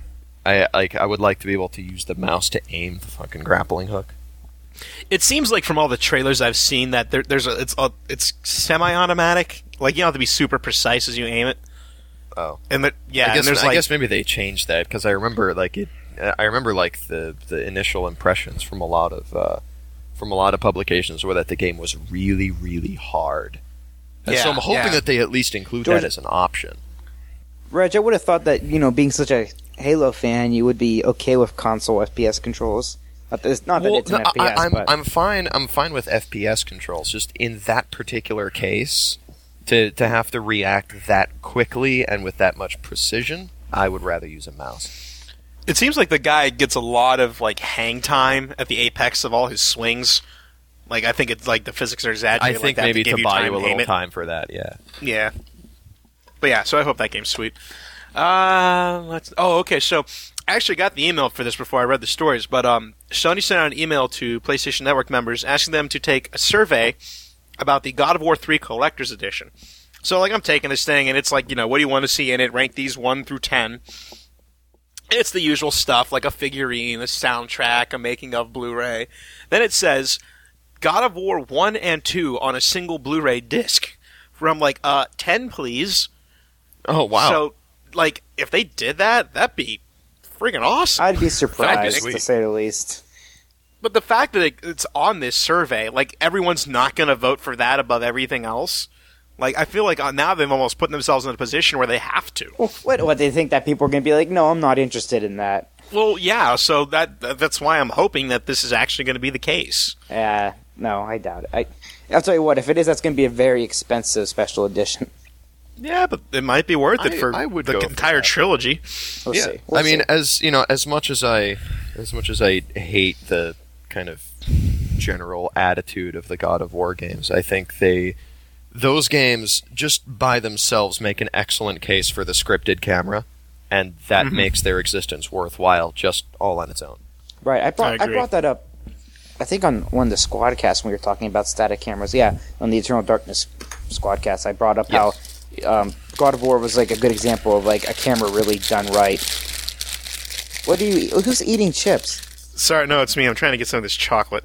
I like I would like to be able to use the mouse to aim the fucking grappling hook. It seems like from all the trailers I've seen that there, there's a, it's a, it's semi-automatic. Like, you don't have to be super precise as you aim it. Oh, And that, yeah, I and guess there's I like, guess maybe they changed that because I remember like it. I remember like the the initial impressions from a lot of uh, from a lot of publications were that the game was really really hard. And so Yeah, I'm hoping yeah. that they at least include George- that as an option. Reg, I would have thought that, you know, being such a Halo fan, you would be okay with console F P S controls. Not that it's, not that Well, it's an no, F P S, I, I'm but I'm fine. I'm fine with F P S controls. Just in that particular case, to to have to react that quickly and with that much precision, I would rather use a mouse. it seems like the guy gets a lot of like hang time at the apex of all his swings. Like, I think it's like the physics are I exaggerated. think like that maybe to, give to you buy time you a to aim little it. time for that. Yeah. Yeah. But yeah, so I hope that game's sweet. Uh, let's. Oh, okay. So I actually got the email for this before I read the stories, but um, Sony sent out an email to PlayStation Network members asking them to take a survey about the God of War three Collector's Edition. So, like, I'm taking this thing, and it's like, you know, what do you want to see in it? Rank these one through ten. It's the usual stuff, like a figurine, a soundtrack, a making of Blu-ray. Then it says God of War one and two on a single Blu-ray disc. From like, uh, ten, please. Oh wow. So, like, if they did that, that'd be friggin' awesome. I'd be surprised, sweet. to say the least. But the fact that it, it's on this survey, like, everyone's not going to vote for that above everything else. Like, I feel like uh, now they've almost put themselves in a position where they have to. Well, what, what, they think that people are going to be like, no, I'm not interested in that. Well, yeah, so that that's why I'm hoping that this is actually going to be the case. Uh, no, I doubt it. I, I'll tell you what, if it is, that's going to be a very expensive special edition. Yeah, but it might be worth it I- for I would the go for entire that. trilogy. We'll yeah. see. We'll I mean, see. as you know, as much as I, as much as I hate the kind of general attitude of the God of War games, I think they, those games just by themselves make an excellent case for the scripted camera, and that Mhm. makes their existence worthwhile just all on its own. Right, I I brought I, agree. brought that up. I think on one of the Squadcasts when we were talking about static cameras. Yeah, on the Eternal Darkness Squadcast, I brought up Yes. how um, God of War was like a good example of like a camera really done right. What do you? Who's eating chips? Sorry, no, it's me. I'm trying to get some of this chocolate.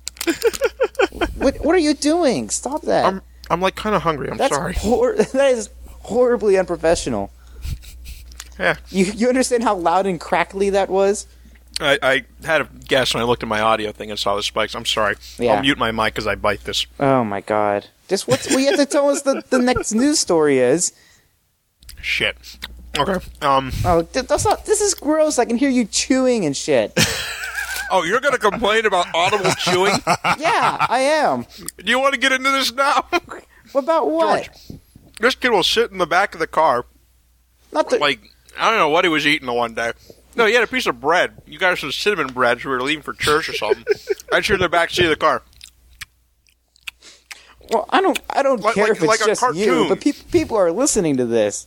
What What are you doing? Stop that. I'm I'm like kind of hungry. I'm That's sorry. hor- that is horribly unprofessional. Yeah, You you understand how loud and crackly that was? I, I had a guess when I looked at my audio thing and saw the spikes. I'm sorry. Yeah. I'll mute my mic because I bite this. Oh my god! Just what's well, you have to tell us the the next news story is. Shit. Okay. Um. Oh, th- that's not. This is gross. I can hear you chewing and shit. Oh, you're gonna complain about audible chewing? Yeah, I am. Do you want to get into this now? What about what? George, this kid will sit in the back of the car. Not the. Like, I don't know what he was eating the one day. No, he had a piece of bread. You guys some cinnamon bread. So we were leaving for church or something. I cheered in the back seat of the car. Well, I don't. I don't Like- care like- if it's like a just you, cartoon. but pe- people are listening to this.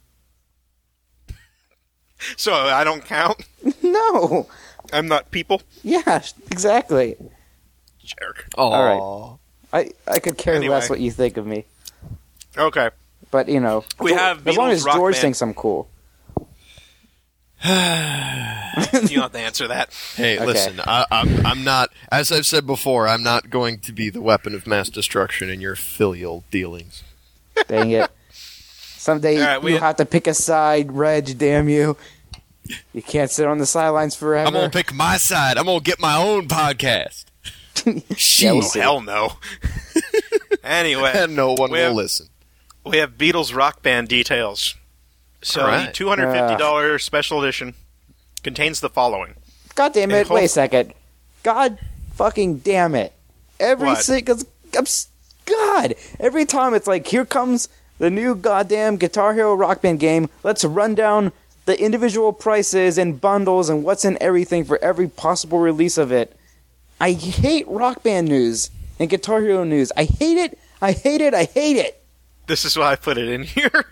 So I don't count. No. I'm not people. Yeah, exactly. Jerk. Oh, I I could care Anyway. less what you think of me, Okay. but you know, We George- have as long Beatles as Rock George Band. thinks I'm cool. You don't have to answer that. hey, Okay. listen, I, I'm I'm not. As I've said before, I'm not going to be the weapon of mass destruction in your filial dealings. Dang it. Someday All right, we- you have to pick a side, Reg, damn you. You can't sit on the sidelines forever. I'm gonna pick my side. I'm gonna get my own podcast. Yeah, we'll Oh, see. hell no. Anyway, And no one we will have, listen. we have Beatles Rock Band details. So All the right. two hundred fifty dollars special edition contains the following. God damn And it, hope- wait a second. God fucking damn it. Every What? single... I'm s- God! Every time it's like, here comes the new goddamn Guitar Hero Rock Band game. Let's run down the individual prices and bundles and what's in everything for every possible release of it. I hate Rock Band news and Guitar Hero news. I hate it. I hate it. I hate it. This is why I put it in here.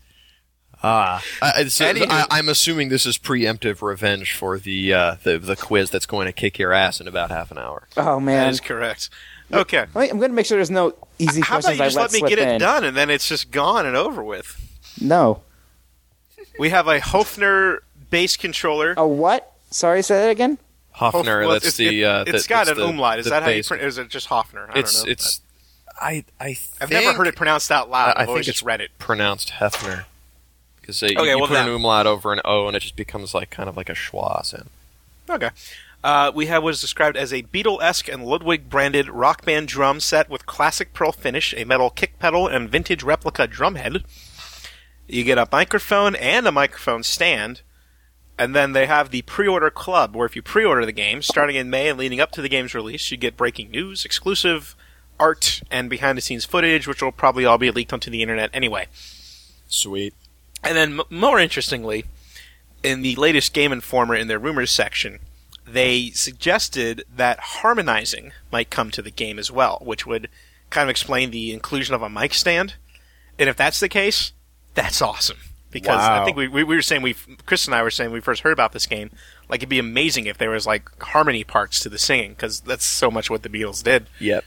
Ah, I, so Anywho. I, I'm assuming this is preemptive revenge for the, uh, the the quiz that's going to kick your ass in about half an hour. Oh, That man. is correct. Okay. Wait, I'm going to make sure there's no easy How about questions you I just let let me slip get it in. done and then it's just gone and over with? No. We have a Hofner bass controller. A what? Sorry, say that again? Hoffner, Hof- well, that's it's, the. it, Uh, it's the, got it's an the, umlaut. Is the that how you bass- print? Is it just Hofner? I It's don't know. it's. I I. I've think, never heard it pronounced out loud. I, I I've always think just it's read it. pronounced Hefner because you, Okay, you well, put an that- umlaut over an O and it just becomes like kind of like a schwa sound. Okay. Uh, we have what is described as a Beatle-esque and Ludwig-branded rock band drum set with classic pearl finish, a metal kick pedal, and vintage replica drumhead. You get a microphone and a microphone stand. And then they have the pre-order club, where if you pre-order the game, starting in May and leading up to the game's release, you get breaking news, exclusive art, and behind-the-scenes footage, which will probably all be leaked onto the internet anyway. Sweet. And then, m- more interestingly, in the latest Game Informer in their rumors section, they suggested that harmonizing might come to the game as well, which would kind of explain the inclusion of a mic stand. And if that's the case, that's awesome. Because Wow. I think we, we we were saying, we Chris and I were saying when we first heard about this game, like it'd be amazing if there was like harmony parts to the singing, because that's so much what the Beatles did. Yep.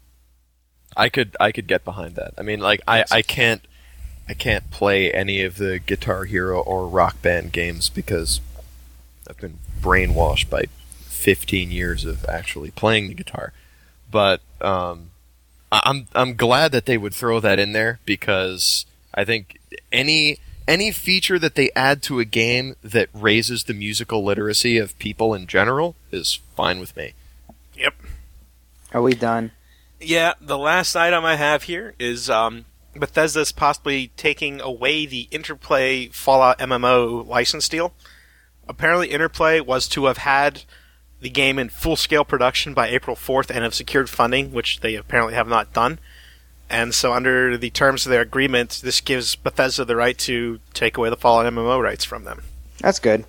I could I could get behind that. I mean, like I, I can't I can't play any of the Guitar Hero or Rock Band games because I've been brainwashed by fifteen years of actually playing the guitar. But um, I- I'm I'm glad that they would throw that in there because I think any any feature that they add to a game that raises the musical literacy of people in general is fine with me. Yep. Are we done? Yeah, the last item I have here is um, Bethesda's possibly taking away the Interplay Fallout M M O license deal. Apparently, Interplay was to have had the game in full-scale production by April fourth and have secured funding, which they apparently have not done. And so under the terms of their agreement, this gives Bethesda the right to take away the Fallout M M O rights from them. That's good.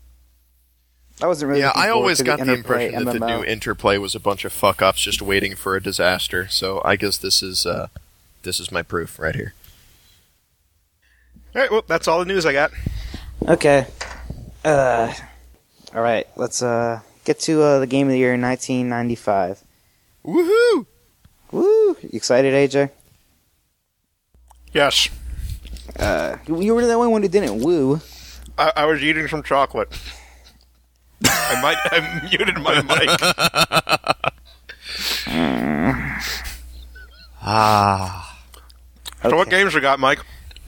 I wasn't really Yeah, looking I forward always to got the Interplay impression that the M M O. new Interplay was a bunch of fuck-ups just waiting for a disaster. So I guess this is uh, this is my proof right here. All right, well, that's all the news I got. Okay. Uh, all right, let's uh, get to uh, the game of the year nineteen ninety-five. Woohoo! Woo! You excited, A J? Yes. Uh, you were the only one who didn't woo. I, I was eating some chocolate. I might have muted my mic. Ah. So what Okay. games we got, Mike?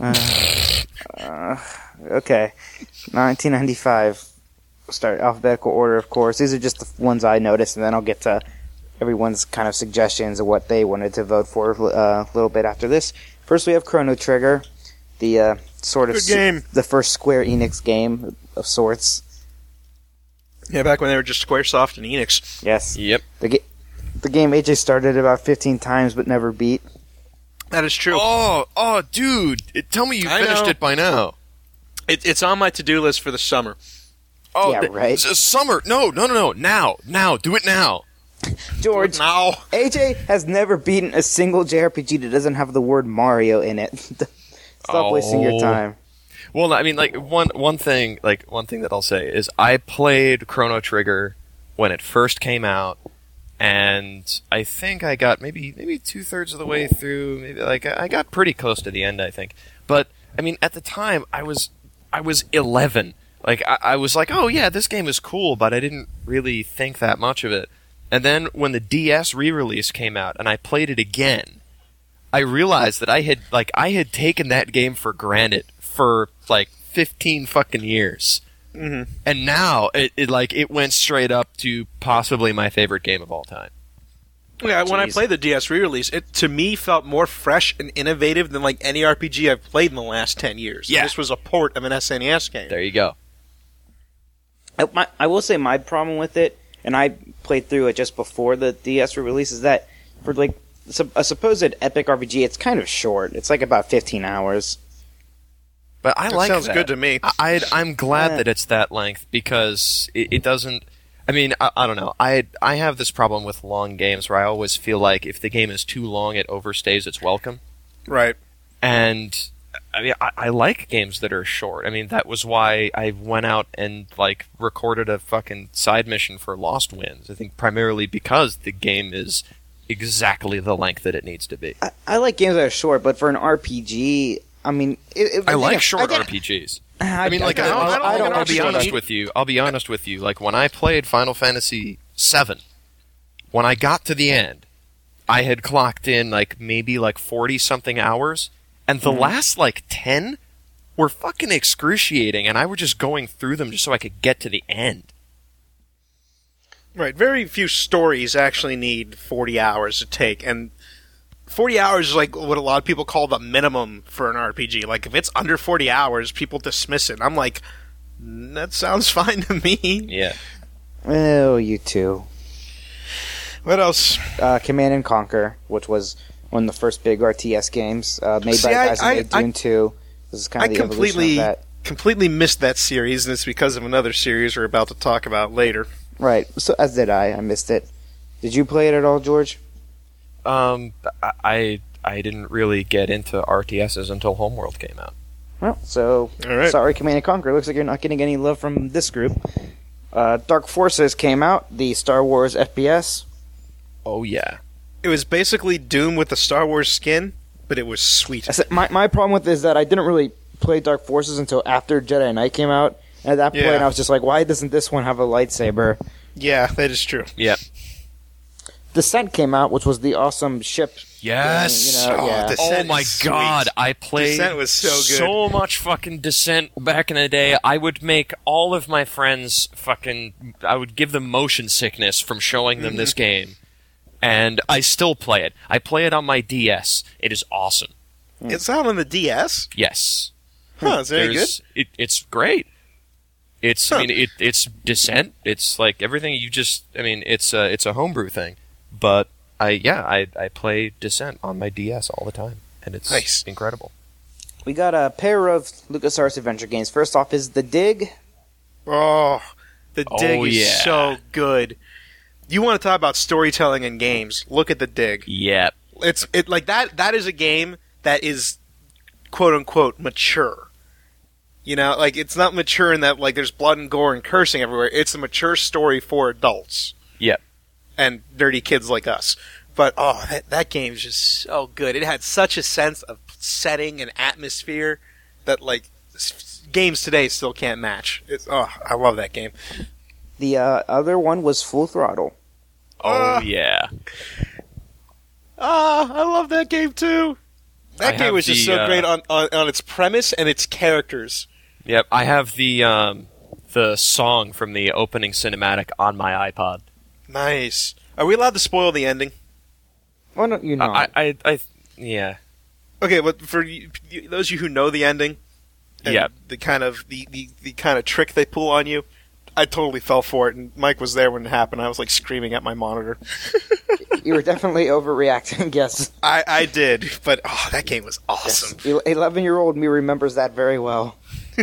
Okay. nineteen ninety-five. Start alphabetical order, of course. These are just the ones I noticed, and then I'll get to everyone's kind of suggestions of what they wanted to vote for uh, a little bit after this. First, we have Chrono Trigger, the uh, sort of Good game. the first Square Enix game of sorts. Yeah, back when they were just Squaresoft and Enix. Yes. Yep. The, ga- the game A J started about fifteen times but never beat. That is true. Oh, oh, dude! It, tell me you I finished know. it by now. It, it's on my to-do list for the summer. Oh, Yeah, th- right. s- Summer. No, no, no, no. Now, now. Do it now. George, Now. A J has never beaten a single J R P G that doesn't have the word Mario in it. Stop wasting your Oh. time. Well, no, I mean, like one one thing, like one thing that I'll say is I played Chrono Trigger when it first came out, and I think I got maybe maybe two thirds of the way through. Maybe like I got pretty close to the end, I think. But I mean, at the time, I was I was eleven. Like I, I was like, oh yeah, this game is cool, but I didn't really think that much of it. And then when the D S re-release came out, and I played it again, I realized that I had like I had taken that game for granted for like fifteen fucking years. Mm-hmm. And now it, it like it went straight up to possibly my favorite game of all time. Yeah, when I Jeez. played the D S re-release, it to me felt more fresh and innovative than like any R P G I've played in the last ten years. Yeah. This was a port of an S N E S game. There you go. I, my, I will say my problem with it, and I played through it just before the D S release, is that for like a supposed epic R P G, it's kind of short. It's like about fifteen hours. But I That like sounds that. good to me. I, I'd- I'm glad Yeah. that it's that length because it, it doesn't. I mean, I, I don't know. I I have this problem with long games where I always feel like if the game is too long, it overstays its welcome. Right. And I mean, I, I like games that are short. I mean, that was why I went out and like recorded a fucking side mission for Lost Winds. I think primarily because the game is exactly the length that it needs to be. I, I like games that are short, but for an R P G, I mean, it, it, I like again, short again, R P Gs. I, I mean, like, I don't- I'll, I don't I'll, think an I'll be R P G honest need- with you. I'll be honest with you. Like, when I played Final Fantasy seven, when I got to the end, I had clocked in, like, maybe, like, forty-something hours, and the last, like, ten were fucking excruciating, and I were just going through them just so I could get to the end. Right. Very few stories actually need forty hours to take, and forty hours is like what a lot of people call the minimum for an R P G. Like, if it's under forty hours, people dismiss it. I'm like, "Mm, that sounds fine to me. Yeah. Oh, you two. What else? Uh, Command and Conquer, which was one of the first big R T S games, uh, made See, by the I- guys who I- made I- Dune two. This is kind I of the evolution completely, of that. completely missed that series, and it's because of another series we're about to talk about later. Right, so as did I. I missed it. Did you play it at all, George? Um, I I didn't really get into R T Ss until Homeworld came out. Well, so All right. sorry, Command and Conquer. Looks like you're not getting any love from this group. Uh, Dark Forces came out, the Star Wars F P S. Oh, yeah. It was basically Doom with the Star Wars skin, but it was sweet. I said, my my problem with it is that I didn't really play Dark Forces until after Jedi Knight came out. And at that point, Yeah. I was just like, why doesn't this one have a lightsaber? Yeah, that is true. Yep. Descent came out, which was the awesome ship. Yes. You know, Oh, yeah. Descent Oh my is sweet. god, I played Descent was so good. so much fucking Descent back in the day. I would make all of my friends fucking I would give them motion sickness from showing them this game. And I still play it. I play it on my D S. It is awesome. It's out on the D S. Yes. Huh, is very good. There's- It, it's great. It's Huh. I mean it, it's Descent. It's like everything you just I mean it's a it's a homebrew thing. But I yeah, I I play Descent on my D S all the time and it's Nice. incredible. We got a pair of LucasArts adventure games. First off is The Dig. Oh, the Oh, Dig is yeah. so good. You want to talk about storytelling in games? Look at the Dig. Yep. It's it like that. That is a game that is quote unquote mature. You know, like it's not mature in that like there's blood and gore and cursing everywhere. It's a mature story for adults Yep. and dirty kids like us. But oh, that that game is just so good. It had such a sense of setting and atmosphere that like s- games today still can't match. It's oh, I love that game. The uh, other one was Full Throttle. Oh Ah. yeah. Ah, I love that game too. That I game have was just the, so uh, great on, on on its premise and its characters. Yep. I have the um the song from the opening cinematic on my iPod. Nice. Are we allowed to spoil the ending? Why don't you know? I, I I yeah. Okay, but for you, you- those of you who know the ending, and Yeah. the kind of the, the, the kind of trick they pull on you, I totally fell for it. And Mike was there when it happened. I was like screaming at my monitor. You were definitely overreacting, yes. I, I did, but oh, that game was awesome. eleven-year-old me remembers that very well.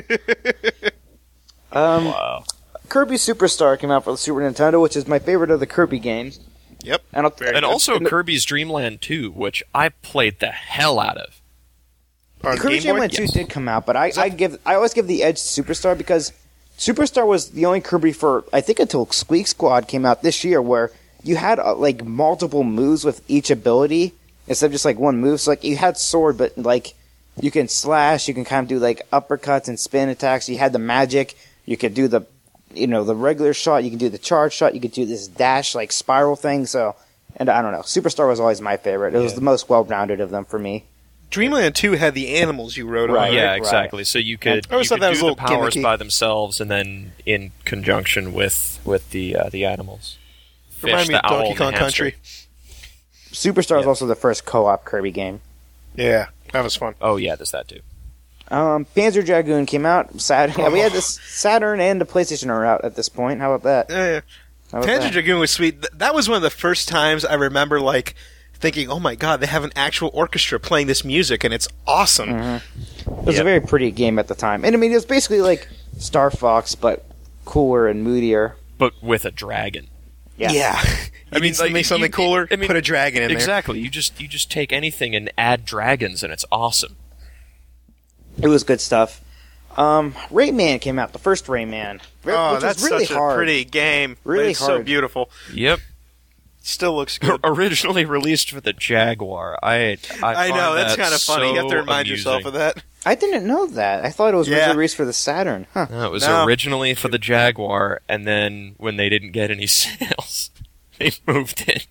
um, Wow. Kirby Superstar came out for the Super Nintendo, which is my favorite of the Kirby games. Yep. And, I'll, Very And good. also and the- Kirby's Dream Land two, which I played the hell out of. On Kirby Game Dream Boy? Land two Yes. did come out, but I, I give I always give the edge to Superstar because Superstar was the only Kirby for I think until Squeak Squad came out this year, where you had uh, like multiple moves with each ability instead of just like one move. So like you had sword, but like you can slash, you can kind of do like uppercuts and spin attacks. You had the magic, you could do the you know the regular shot, you can do the charge shot, you could do this dash like spiral thing. So And I don't know, Superstar was always my favorite. It was Yeah. the most well-rounded of them for me. Dreamland two had the animals you rode Right. on. Yeah, right? exactly. So you could, I always you thought could that do was a the little powers gimmicky. by themselves, and then in conjunction with with the uh, the animals. Remind Fish, me the of owl, Donkey and the Kong hamster. Country. Superstar was Yeah. also the first co-op Kirby game. Yeah, that was fun. Oh yeah, there's that too. Um, Panzer Dragoon came out. Sad. Yeah, we had this Saturn and the PlayStation are out at this point. How about that? Yeah, yeah. How about Panzer that? Dragoon was sweet. Th- That was one of the first times I remember, like, thinking, "Oh my god, they have an actual orchestra playing this music, and it's awesome." Mm-hmm. It was Yep. a very pretty game at the time, and I mean, it was basically like Star Fox, but cooler and moodier. But with a dragon. Yeah. Yeah. I I mean, mean, like, make something you- cooler. I mean, put a dragon in Exactly. You just you just take anything and add dragons, and it's awesome. It was good stuff. Um, Rayman came out, the first Rayman, there. Oh, which that's was really such hard. a pretty game. Really it's so hard. beautiful. Yep. Still looks good. Originally released for the Jaguar. I I, I know find that's that kind of funny. You have to so remind yourself amusing. of that. I didn't know that. I thought it was Yeah. originally released for the Saturn. Huh. No, it was No. originally for the Jaguar, and then when they didn't get any sales, they moved it.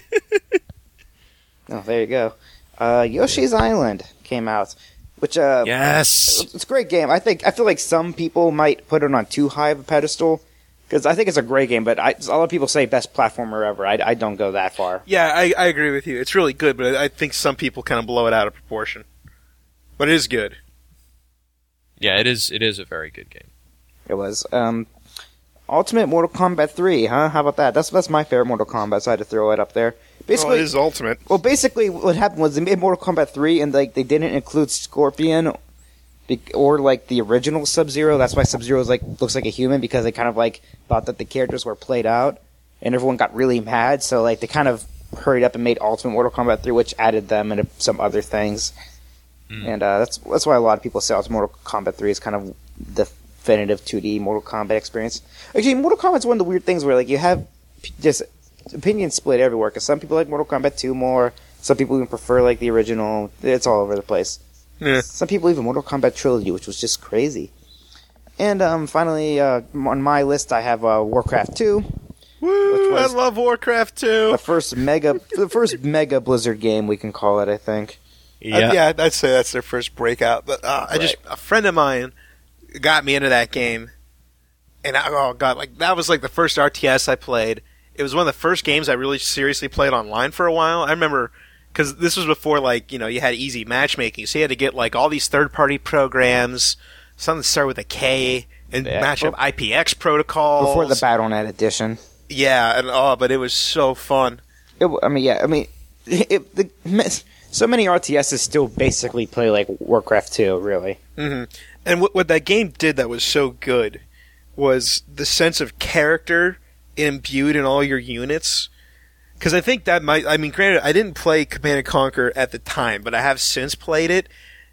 Oh, there you go. Uh, Yoshi's Island came out, which uh, Yes. it's a great game. I think I feel like some people might put it on too high of a pedestal because I think it's a great game. But I, a lot of people say best platformer ever. I, I don't go that far. Yeah, I, I agree with you. It's really good, but I think some people kind of blow it out of proportion. But it is good. Yeah, it is. It is a very good game. It was um, Ultimate Mortal Kombat three, huh? How about that? That's that's my favorite Mortal Kombat, so I had to throw it up there. Basically, oh, it is ultimate. well, basically, what happened was they made Mortal Kombat three, and like they didn't include Scorpion be- or like the original Sub Zero. That's why Sub Zero is like looks like a human because they kind of like thought that the characters were played out, and everyone got really mad. So like they kind of hurried up and made Ultimate Mortal Kombat three, which added them and some other things. Mm. And uh, that's that's why a lot of people say Ultimate Mortal Kombat three is kind of the definitive two D Mortal Kombat experience. Actually, Mortal Kombat's one of the weird things where like you have p- just opinions split everywhere because some people like Mortal Kombat two more, some people even prefer like the original. It's all over the place. Yeah. Some people even Mortal Kombat Trilogy, which was just crazy. And um, finally, uh, on my list, I have uh, Warcraft two, Woo! I was- love Warcraft the two. first mega, the first mega Blizzard game we can call it. I think. Yeah, yeah, I'd say that's their first breakout. But uh, I just a friend of mine got me into that game, and I, oh god, like that was like the first R T S I played. It was one of the first games I really seriously played online for a while. I remember because this was before like you know you had easy matchmaking, so you had to get like all these third party programs, something that started with a K, and Yeah. match up I P X protocols Before the Battle Net edition. Yeah, and oh, but it was so fun. It, I mean, yeah, I mean, it, the, so many R T Ss still basically play like Warcraft two, really. hmm And what what that game did that was so good was the sense of character imbued in all your units. Because I think that might, I mean, granted, I didn't play Command and Conquer at the time, but I have since played it.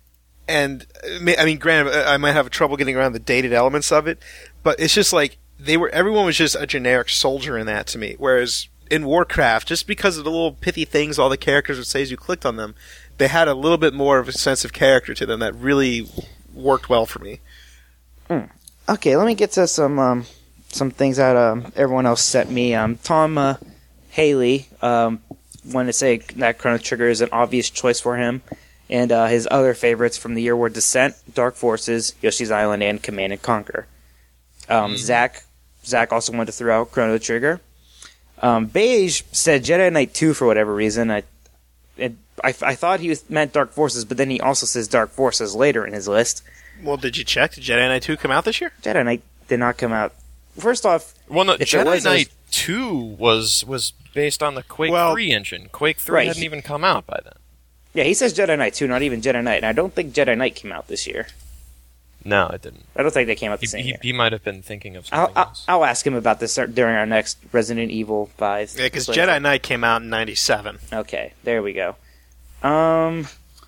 And, I mean, granted, I might have trouble getting around the dated elements of it, but it's just like, they were, everyone was just a generic soldier in that to me. Whereas in Warcraft, just because of the little pithy things all the characters would say as you clicked on them, they had a little bit more of a sense of character to them that really worked well for me. Okay, let me get to some um, some things that um, everyone else sent me. Um, Tom uh, Haley um, wanted to say that Chrono Trigger is an obvious choice for him, and uh, his other favorites from the year were Descent, Dark Forces, Yoshi's Island, and Command and Conquer. Um, Zach Zach also wanted to throw out Chrono Trigger. Um, Beige said Jedi Knight two for whatever reason. I, it, I I thought he was, meant Dark Forces, but then he also says Dark Forces later in his list. Well, did you check? Did Jedi Knight two come out this year? Jedi Knight did not come out. First off, Well, no, If it Jedi was, it was- Knight two was was based on the Quake Well- three engine. Quake three Right. hadn't even come out by then. yeah, he says Jedi Knight two, not even Jedi Knight, and I don't think Jedi Knight came out this year. No, it didn't. I don't think they came out the He, same he, year. he might have been thinking of I'll, something I'll, else. I'll ask him about this during our next Resident Evil five. Yeah, because Later. Jedi Knight came out in ninety-seven. Okay, there we go. Um,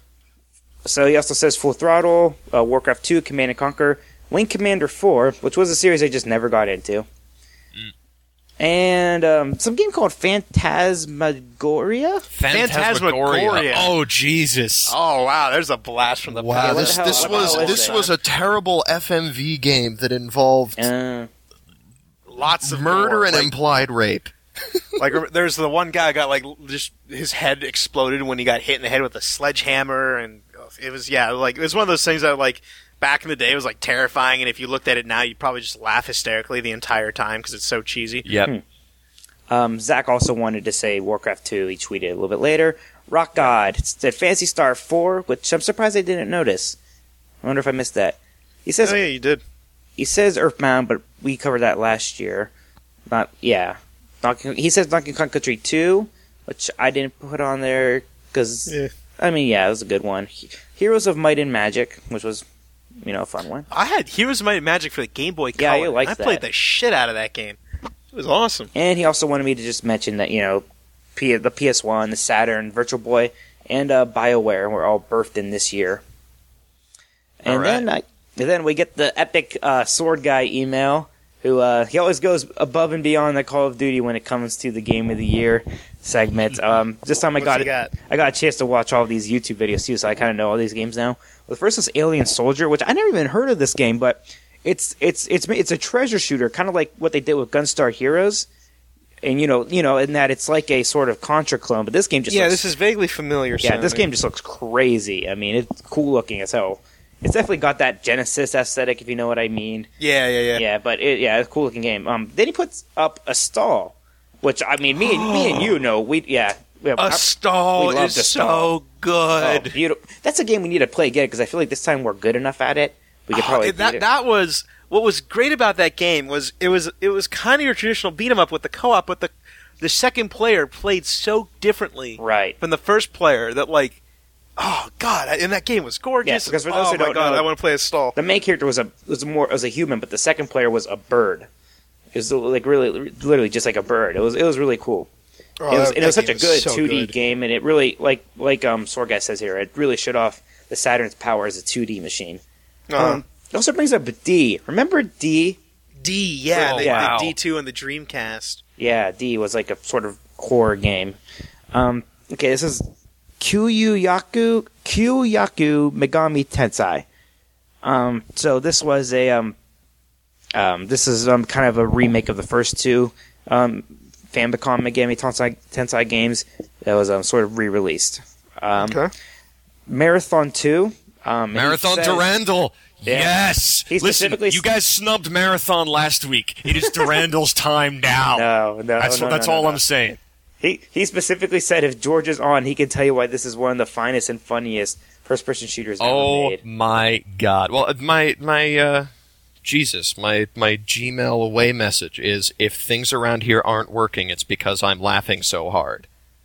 so he also says Full Throttle, uh, Warcraft two, Command and Conquer, Wing Commander four, which was a series I just never got into. Mm. And um, some game called Phantasmagoria? Phantasmagoria. Oh, Jesus. Oh, wow, there's a blast from the Wow, past. what this the hell- this what the was hell is this it? was a terrible F M V game that involved Uh, Lots of murder gore, and like, implied rape. Like, there's the one guy got like just his head exploded when he got hit in the head with a sledgehammer, and it was yeah, like it was one of those things that like back in the day was like terrifying, and if you looked at it now, you'd probably just laugh hysterically the entire time because it's so cheesy. Yep. Hmm. Um, Zach also wanted to say Warcraft two. He tweeted a little bit later. Rock God said Phantasy Star four, which I'm surprised I didn't notice. I wonder if I missed that. He says Oh yeah, you did. he says Earthbound, but we covered that last year. Not yeah. Donkey, he says Donkey Kong Country two, which I didn't put on there because Yeah. I mean yeah, it was a good one. He- Heroes of Might and Magic, which was you know a fun one. I had Heroes of Might and Magic for the Game Boy Yeah, Color. you liked I played that. the shit out of that game. It was awesome. And he also wanted me to just mention that, you know, P- the P S one, the Saturn, Virtual Boy, and uh, BioWare were all birthed in this year. And All right. then I, and then we get the epic uh, Sword Guy email, who uh, he always goes above and beyond the Call of Duty when it comes to the Game of the Year segment. Um, this time I What's got, he got? I got a chance to watch all these YouTube videos too, so I kind of know all these games now. Well, the first was Alien Soldier, which I never even heard of this game, but it's it's it's it's a treasure shooter, kind of like what they did with Gunstar Heroes. And you know, you know, in that it's like a sort of Contra clone, but this game just Yeah, looks, this is vaguely familiar. yeah, this sounding. game just looks crazy. I mean, it's cool looking as hell. It's definitely got that Genesis aesthetic, if you know what I mean. Yeah, yeah, yeah. Yeah, but it, yeah, it's a cool looking game. Um, then he puts up a stall, which I mean, me and me and you know, we yeah, we have, A stall we love is the so stall. good. Oh, beautiful. That's a game we need to play again because I feel like this time we're good enough at it. We could Oh, probably it- that beat it. that was what was great about that game was it was it was kind of your traditional beat 'em up with the co-op, but the the second player played so differently right. from the first player that like, oh god, and that game was gorgeous. Yeah, because for those oh who my don't god, know- I want to play a stall. The main character was a was more was a human, but the second player was a bird. It was like really, literally just like a bird. It was it was really cool. Oh, it was, that- and it was that such a game was good so two D good. game, and it really like like um Sword Guy says here, it really showed off the Saturn's power as a two D machine. Uh-huh. Um, it also brings up D. Remember D? D, yeah, Oh, the, wow. the D two and the Dreamcast. Yeah, D was like a sort of horror game. Um, okay, this is Kyuyaku Kyuyaku Megami Tensei. Um, so this was a um, um, this is um, kind of a remake of the first two um, Famicom Megami Tensei, Tensei games that was um, sort of re-released. Um, Okay. Marathon two. Um, Marathon he says- Durandal. Yeah. Yes. He Listen, specifically you guys snubbed Marathon last week. It is Durandal's time now. No, no, that's no, that's no, all no. I'm saying. He he specifically said if George is on, he can tell you why this is one of the finest and funniest first-person shooters ever Oh made. my God! Well, my my uh, Jesus, my my Gmail away message is if things around here aren't working, it's because I'm laughing so hard.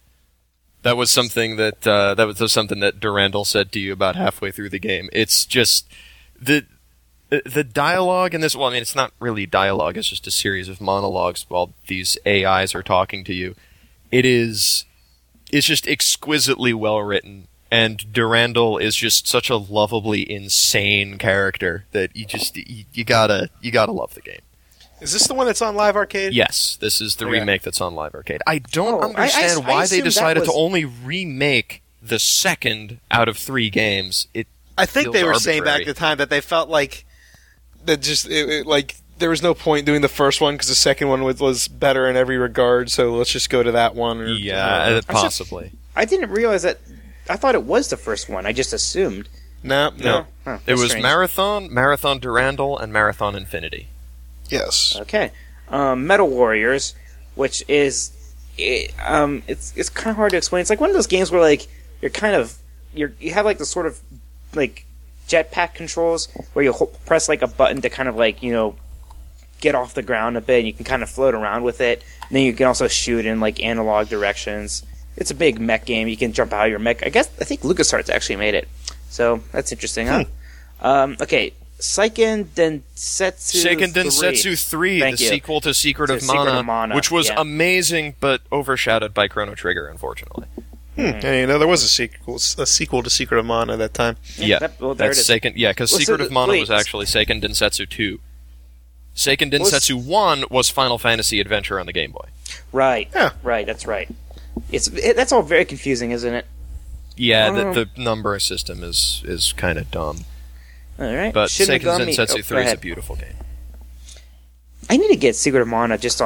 That was something that uh, that was something that Durandal said to you about halfway through the game. It's just the the dialogue in this. Well, I mean, it's not really dialogue; it's just a series of monologues while these A Is are talking to you. It is, it's just exquisitely well written, and Durandal is just such a lovably insane character that you just you, you gotta you gotta love the game. Is this the one that's on Live Arcade? Yes, this is the Okay. remake that's on Live Arcade. I don't Oh, I- I- understand I why they assumed that decided to was- only remake the second out of three games. It I think they were feels saying back at arbitrary. the time that they felt like that just it, it, like there was no point doing the first one because the second one was, was better in every regard. So let's just go to that one. Or, yeah, or- uh, possibly. I didn't realize that. I thought it was the first one. I just assumed. no, no, Huh, It that's was strange. Marathon, Marathon Durandal, and Marathon Infinity. yes. Okay, um, Metal Warriors, which is, it, um, it's it's kind of hard to explain. It's like one of those games where like you're kind of you're you have like the sort of like jetpack controls where you ho- press like a button to kind of like you know get off the ground a bit, and you can kind of float around with it. And then you can also shoot in like analog directions. It's a big mech game. You can jump out of your mech. I guess I think LucasArts actually made it, so that's interesting, huh? Um, okay, Seiken Densetsu. Seiken three. Densetsu three, Thank the you. sequel to Secret, To of, Secret Mana, of Mana, which was yeah. amazing but overshadowed by Chrono Trigger, unfortunately. Hmm. Yeah, you know there was a sequel, a sequel to Secret of Mana at that time. Yeah, that- well, there that's it is. Seiken. Yeah, because Well, so Secret the- of Mana wait. was actually Seiken Densetsu two. Seiken Well, Densetsu one was Final Fantasy Adventure on the Game Boy. Right. Yeah. Right. That's right. It's it, that's all very confusing, isn't it? Yeah, Um, the, the number system is is kind of dumb, All right. but Shin Seiken Megami- Densetsu oh, go three is a ahead. beautiful game. I need to get Secret of Mana just on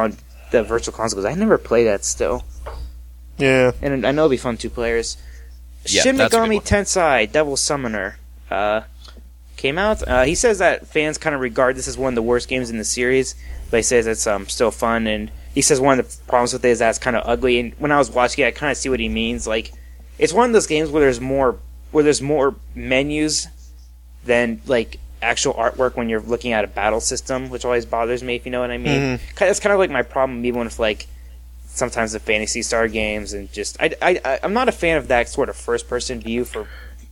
the Virtual Console because I never played that still. Yeah. And I know it'll be fun two players. Yeah, Shin that's a good Megami one. Tensei Devil Summoner uh, came out. Uh, he says that fans kind of regard this as one of the worst games in the series, but he says it's um, still fun. And he says one of the problems with it is that it's kind of ugly. And when I was watching it, I kind of see what he means. Like, it's one of those games where there's more where there's more menus than like actual artwork when you're looking at a battle system, which always bothers me, if you know what I mean. Mm-hmm. That's kind of like my problem even with like sometimes the Phantasy Star games, and just I, I, I'm not a fan of that sort of first person view for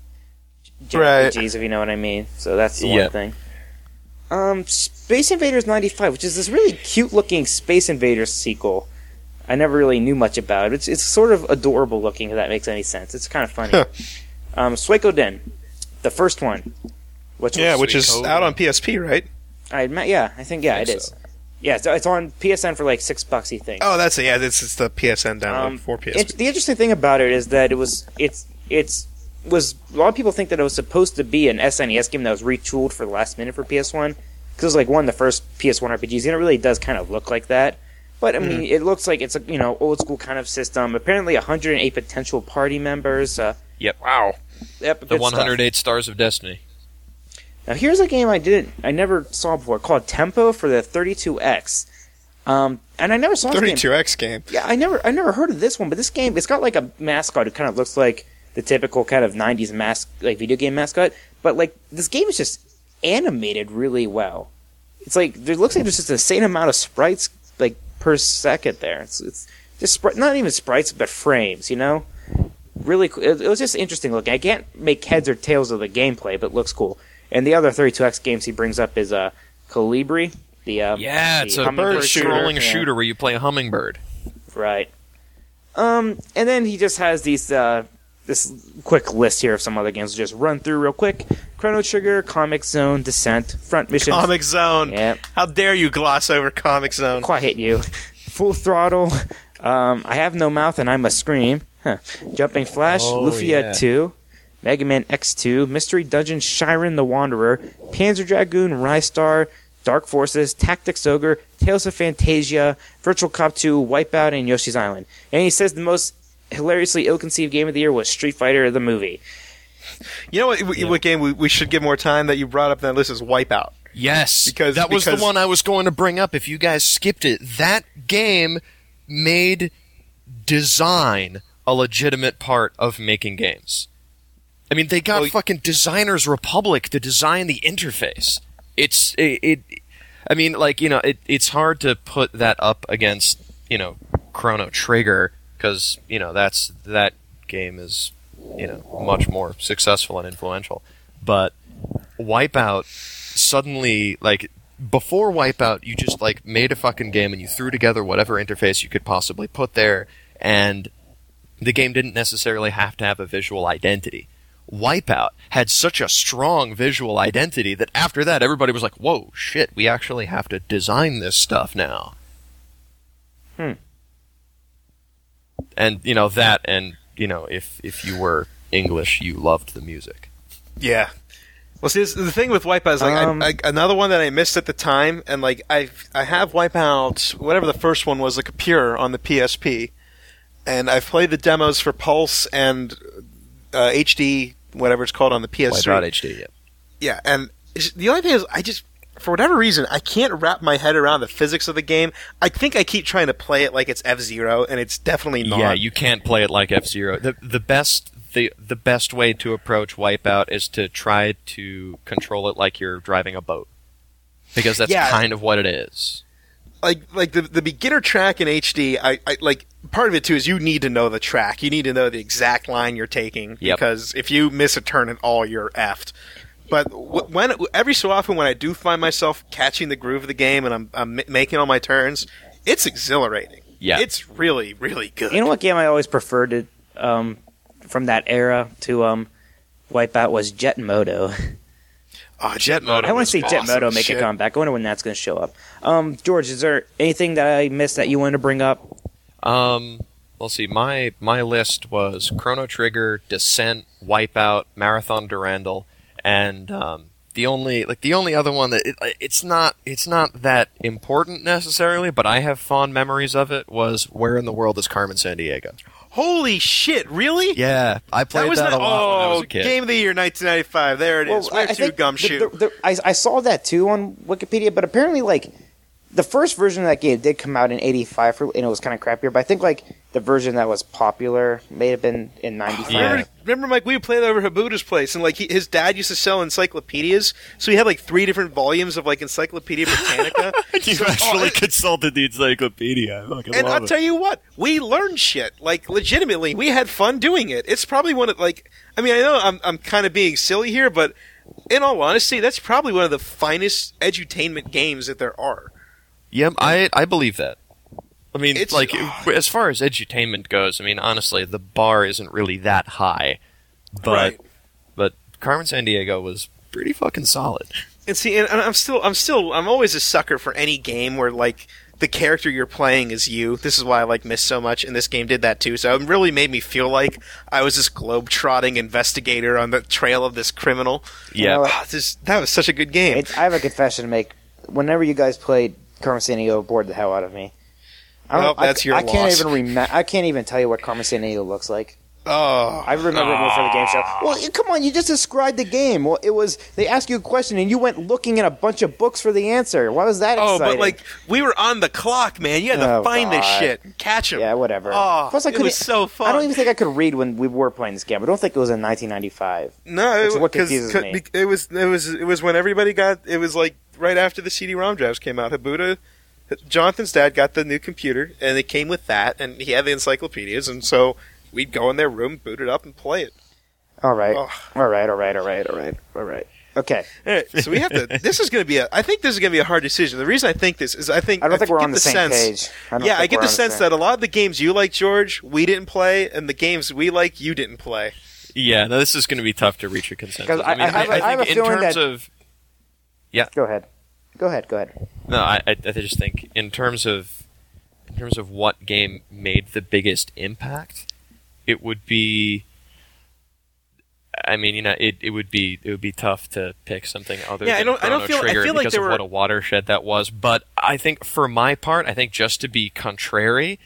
J R P Gs, if you know what I mean. So that's the Yeah. one thing. Um, Space Invaders ninety-five, which is this really cute looking Space Invaders sequel. I never really knew much about it. It's it's sort of adorable looking, if that makes any sense. It's kind of funny. um, Suikoden, the first one. Which Yeah, was, which is Suikoden. out on P S P, right? I admit, yeah, I think yeah, I it think is. so. Yeah, it's, it's on P S N for like six bucks, you think. Oh, that's it. Yeah, it's, it's the P S N download Um, for P S P. it- the interesting thing about it is that it was it's it's was a lot of people think that it was supposed to be an S N E S game that was retooled for the last minute for P S one because it was like one of the first P S one R P Gs, and it really does kind of look like that. But I mean, it looks like it's a you know old school kind of system. Apparently, one hundred eight potential party members. Uh, Yep. Wow. yep, The good one hundred eight stuff. Stars of Destiny. Now here's a game I didn't, I never saw before called Tempo for the thirty-two X. Um, and I never saw this game. thirty-two X game. Yeah, I never, I never heard of this one, but this game, it's got like a mascot who kind of looks like the typical kind of nineties mask, like video game mascot. But like this game is just animated really well. It's like there looks like there's just an insane amount of sprites like per second there. It's it's just spri- not even sprites, but frames. You know, really, cool. It, it was just interesting looking. I can't make heads or tails of the gameplay, but it looks cool. And the other thirty-two X games he brings up is uh, Colibri. The uh, Yeah, the it's a hummingbird bird shooter. scrolling Yeah. shooter where you play a hummingbird. Right. Um, and then he just has these uh, this quick list here of some other games. Just run through real quick: Chrono Trigger, Comic Zone, Descent, Front Mission. Comic Zone. Yeah. How dare you gloss over Comic Zone? Quite hit you. Full Throttle. Um, I Have No Mouth and I Must Scream. Huh. Jumping Flash, Oh, Lufia yeah. two, Mega Man X two, Mystery Dungeon, Shiren the Wanderer, Panzer Dragoon, Rystar, Dark Forces, Tactics Ogre, Tales of Fantasia, Virtual Cop two, Wipeout, and Yoshi's Island. And he says the most hilariously ill-conceived game of the year was Street Fighter the movie. You know what, what game we, we should give more time that you brought up in that list is Wipeout. Yes, Because- that was because- the one I was going to bring up. If you guys skipped it, that game made design a legitimate part of making games. I mean, they got Well, fucking Designers Republic to design the interface. It's it. it I mean, like you know, it, it's hard to put that up against you know Chrono Trigger because you know that's that game is you know much more successful and influential. But Wipeout suddenly like before Wipeout, you just like made a fucking game and you threw together whatever interface you could possibly put there, and the game didn't necessarily have to have a visual identity. Wipeout had such a strong visual identity that after that everybody was like, whoa, shit, we actually have to design this stuff now. Hmm. And, you know, that and, you know, if, if you were English, you loved the music. Yeah. Well, see, this, the thing with Wipeout is like Um, I, I, another one that I missed at the time, and like I I have Wipeout, whatever the first one was, like a pure on the P S P, and I've played the demos for Pulse and uh, H D, whatever it's called, on the P S three. Wipeout H D, yeah. Yeah, and it's- the only thing is, I just, for whatever reason, I can't wrap my head around the physics of the game. I think I keep trying to play it like it's F-Zero, and it's definitely not. Yeah, you can't play it like F-Zero. The the best the the best way to approach Wipeout is to try to control it like you're driving a boat. Because that's Yeah. kind of what it is. like like the the beginner track in H D, I, I like part of it too is you need to know the track. You need to know the exact line you're taking Yep. because if you miss a turn at all, you're effed. But w- when every so often when I do find myself catching the groove of the game and I'm I'm m- making all my turns, it's exhilarating. Yeah. it's really really good. You know what game I always preferred to, um, from that era to um, Wipeout was Jet Moto. Oh, Jet Moto. I want was to see Jet awesome Moto make shit. a comeback. I wonder when that's going to show up. Um, George, is there anything that I missed that you wanted to bring up? Um, let's see. My my list was Chrono Trigger, Descent, Wipeout, Marathon Durandal, and um, the only like the only other one that it, it's not it's not that important necessarily, but I have fond memories of it. Was Where in the World is Carmen Sandiego? Holy shit! Really? Yeah, I played That was that not, a lot oh, when I was a kid. Game of the Year nineteen ninety-five. There it is. Well, I- Where I to think gumshoe? the- the- the- I, I saw that too on Wikipedia, but apparently, like, the first version of that game did come out in eighty-five, for, and it was kind of crappier. But I think, like, the version that was popular may have been in ninety-five. Yeah. Remember, remember, Mike, we would play that over Habuda's place, and like he, his dad used to sell encyclopedias, so he had like three different volumes of like Encyclopedia Britannica. You So- actually oh, it- consulted the encyclopedia. I fucking and love I'll it. tell you what, we learned shit. Like legitimately, we had fun doing it. It's probably one of like, I mean, I know I'm I'm kind of being silly here, but in all honesty, that's probably one of the finest edutainment games that there are. Yep, I I believe that. I mean, It's- like as far as edutainment goes, I mean, honestly, the bar isn't really that high. But Right. but Carmen Sandiego was pretty fucking solid. And see, and and I'm still, I'm still, I'm always a sucker for any game where like the character you're playing is you. This is why I like Myst so much, and this game did that too. So it really made me feel like I was this globe-trotting investigator on the trail of this criminal. Yeah. know, Ah, this, that was such a good game. It, I have a confession to make. Whenever you guys played Carmen Sandiego, it bored the hell out of me. I don't, Well, that's I, your I can't loss. even remember. I can't even tell you what Carmen Sandiego looks like. oh, I remember it more for the game show. Well, you- come on, you just described the game. Well, it was they asked you a question and you went looking in a bunch of books for the answer. Why was that oh, exciting? but like we were on the clock, man. You had to Oh, find this God. shit, catch him. yeah, whatever. Oh, Plus, I it couldn't- was so fun. I don't even think I could read when we were playing this game. I don't think it was in nineteen ninety-five. No, Which is what because confuses me. it was it was it was when everybody got it was like right after the C D-ROM drives came out. Habuda, Jonathan's dad got the new computer, and it came with that, and he had the encyclopedias, and so we'd go in their room, boot it up, and play it. All right, Ugh. all right, all right, all right, all right, all right. Okay, All right, so we have to. This is going to be a. I think this is going to be a hard decision. The reason I think this is I think I don't think we're get on the same sense, page. I don't Yeah, think I get we're the on sense same- that a lot of the games you like, George, we didn't play, and the games we like, you didn't play. Yeah, no, this is going to be tough to reach a consensus. 'Cause I- I mean, I have a- I, I think have a in feeling terms that- of Go ahead, go ahead, go ahead. no, I, I, I just think in terms of in terms of what game made the biggest impact, it would be. I mean, you know, it, it would be it would be tough to pick something other Yeah, I than don't- I don't Chrono feel- I Trigger feel like because there of were- what a watershed that was. But I think for my part, I think just to be contrary,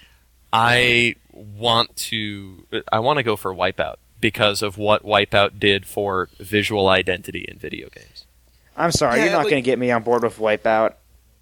I want to I want to go for Wipeout because of what Wipeout did for visual identity in video games. I'm sorry, Yeah, you're not like- going to get me on board with Wipeout.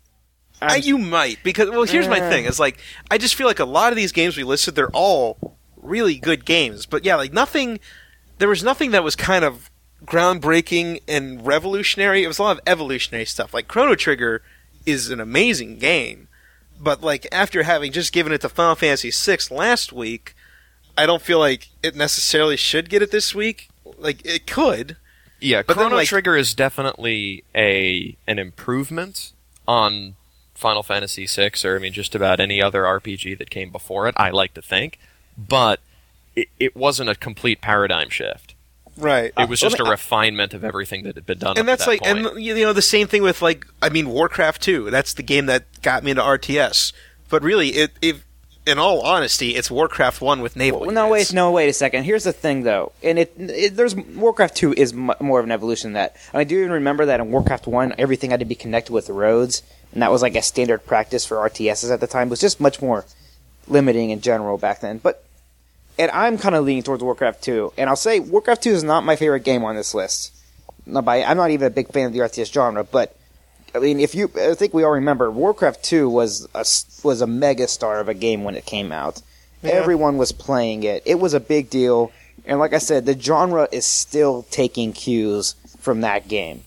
I, I'm- you might because well, here's my Uh. thing. It's like I just feel like a lot of these games we listed, they're all really good games, but yeah, like nothing. There was nothing that was kind of groundbreaking and revolutionary. It was a lot of evolutionary stuff. Like Chrono Trigger is an amazing game, but like after having just given it to Final Fantasy six last week, I don't feel like it necessarily should get it this week. Like it could. Yeah, But then, Chrono like- Trigger is definitely a an improvement on Final Fantasy six, or I mean, just about any other R P G that came before it. I like to think, but it, it wasn't a complete paradigm shift. Right. It was let just me- a refinement of everything that had been done. and up that's to like, that point. and you know, the same thing with like, I mean, Warcraft two. That's the game that got me into R T S. But really, it, if in all honesty, it's Warcraft one with naval. Well, no, units. wait, no, wait a second. Here's the thing, though, and it, it there's Warcraft two is m- more of an evolution than that. And I do even remember that in Warcraft one, everything had to be connected with the roads, and that was like a standard practice for R T Ss at the time. It was just much more limiting in general back then. But and I'm kind of leaning towards Warcraft two, and I'll say Warcraft two is not my favorite game on this list. Not by, I'm not even a big fan of the R T S genre, but I mean, if you, I think we all remember, Warcraft two was a s- was a mega star of a game when it came out. Yeah. Everyone was playing it. It was a big deal, and like I said, the genre is still taking cues from that game,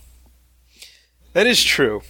That is true.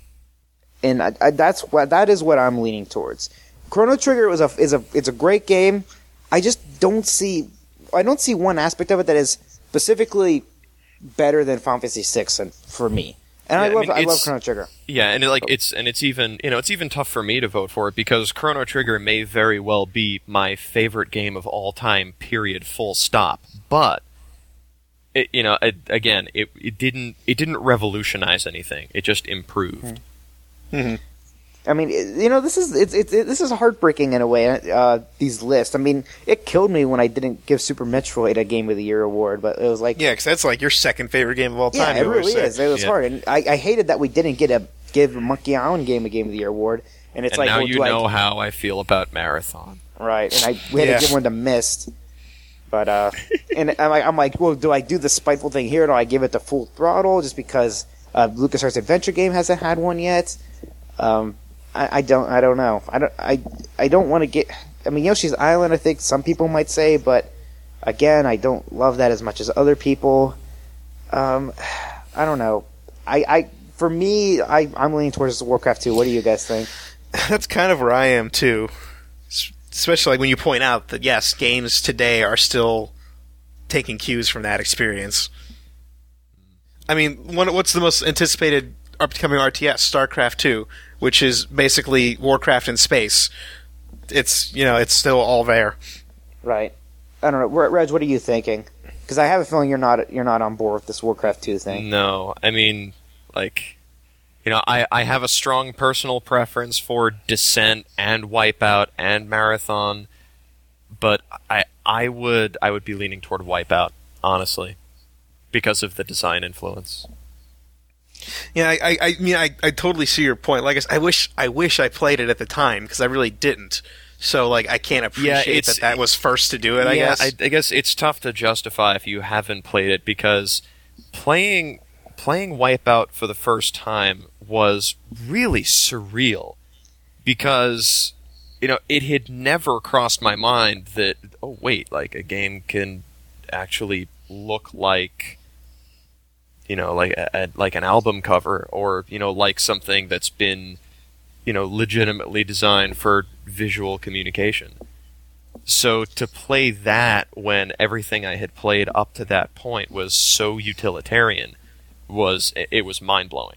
and I, I, that's what that is what I'm leaning towards. Chrono Trigger is a is a it's a great game. I just don't see I don't see one aspect of it that is specifically better than Final Fantasy six, and for me. And Yeah, I I love mean, I, love it's- Chrono Trigger. Yeah, and it, like it's and it's even you know it's even tough for me to vote for it because Chrono Trigger may very well be my favorite game of all time. Period. Full stop. But it, you know, it, again, it it didn't it didn't revolutionize anything. It just improved. Hmm. I mean, it, you know, this is it's it's it, this is heartbreaking in a way. Uh, these lists. I mean, it killed me when I didn't give Super Metroid a Game of the Year award, but it was like, Yeah, because that's like your second favorite game of all yeah, time. it you always really say. is. It was Yeah. hard, and I, I hated that we didn't get a give Monkey Island game a Game of the Year award. And it's and like, now well, you do know I, how I feel about Marathon. right? And I we had Yeah. to give one to Myst, but uh, and I'm like, I'm like, well, do I do the spiteful thing here? Or do I give it to Full Throttle just because uh, LucasArts Adventure Game hasn't had one yet? Um, I, I don't, I don't know. I don't, I, I don't want to get. I mean, Yoshi's Island, I think some people might say, but again, I don't love that as much as other people. Um, I don't know. I, I for me, I, I'm leaning towards Warcraft two. What do you guys think? That's kind of where I am too. S- Especially like when you point out that yes, games today are still taking cues from that experience. I mean, one, what's the most anticipated upcoming R T S? StarCraft two, which is basically Warcraft in space. It's you know it's still all there. Right. I don't know. Re- Reg, what are you thinking? Because I have a feeling you're not you're not on board with this Warcraft two thing. No, I mean, like, you know, I, I have a strong personal preference for Descent and Wipeout and Marathon, but I I would I would be leaning toward Wipeout, honestly, because of the design influence. Yeah, I, I, I mean, I, I totally see your point. Like, I, said, I wish, I wish I played it at the time because I really didn't. So, like, I can't appreciate it's- that that was first to do it. I yeah, guess. I, I guess it's tough to justify if you haven't played it because playing playing Wipeout for the first time was really surreal because you know it had never crossed my mind that oh wait, like a game can actually look like you know like a, a, like an album cover or you know like something that's been you know legitimately designed for visual communication. So to play that when everything I had played up to that point was so utilitarian was it was mind blowing.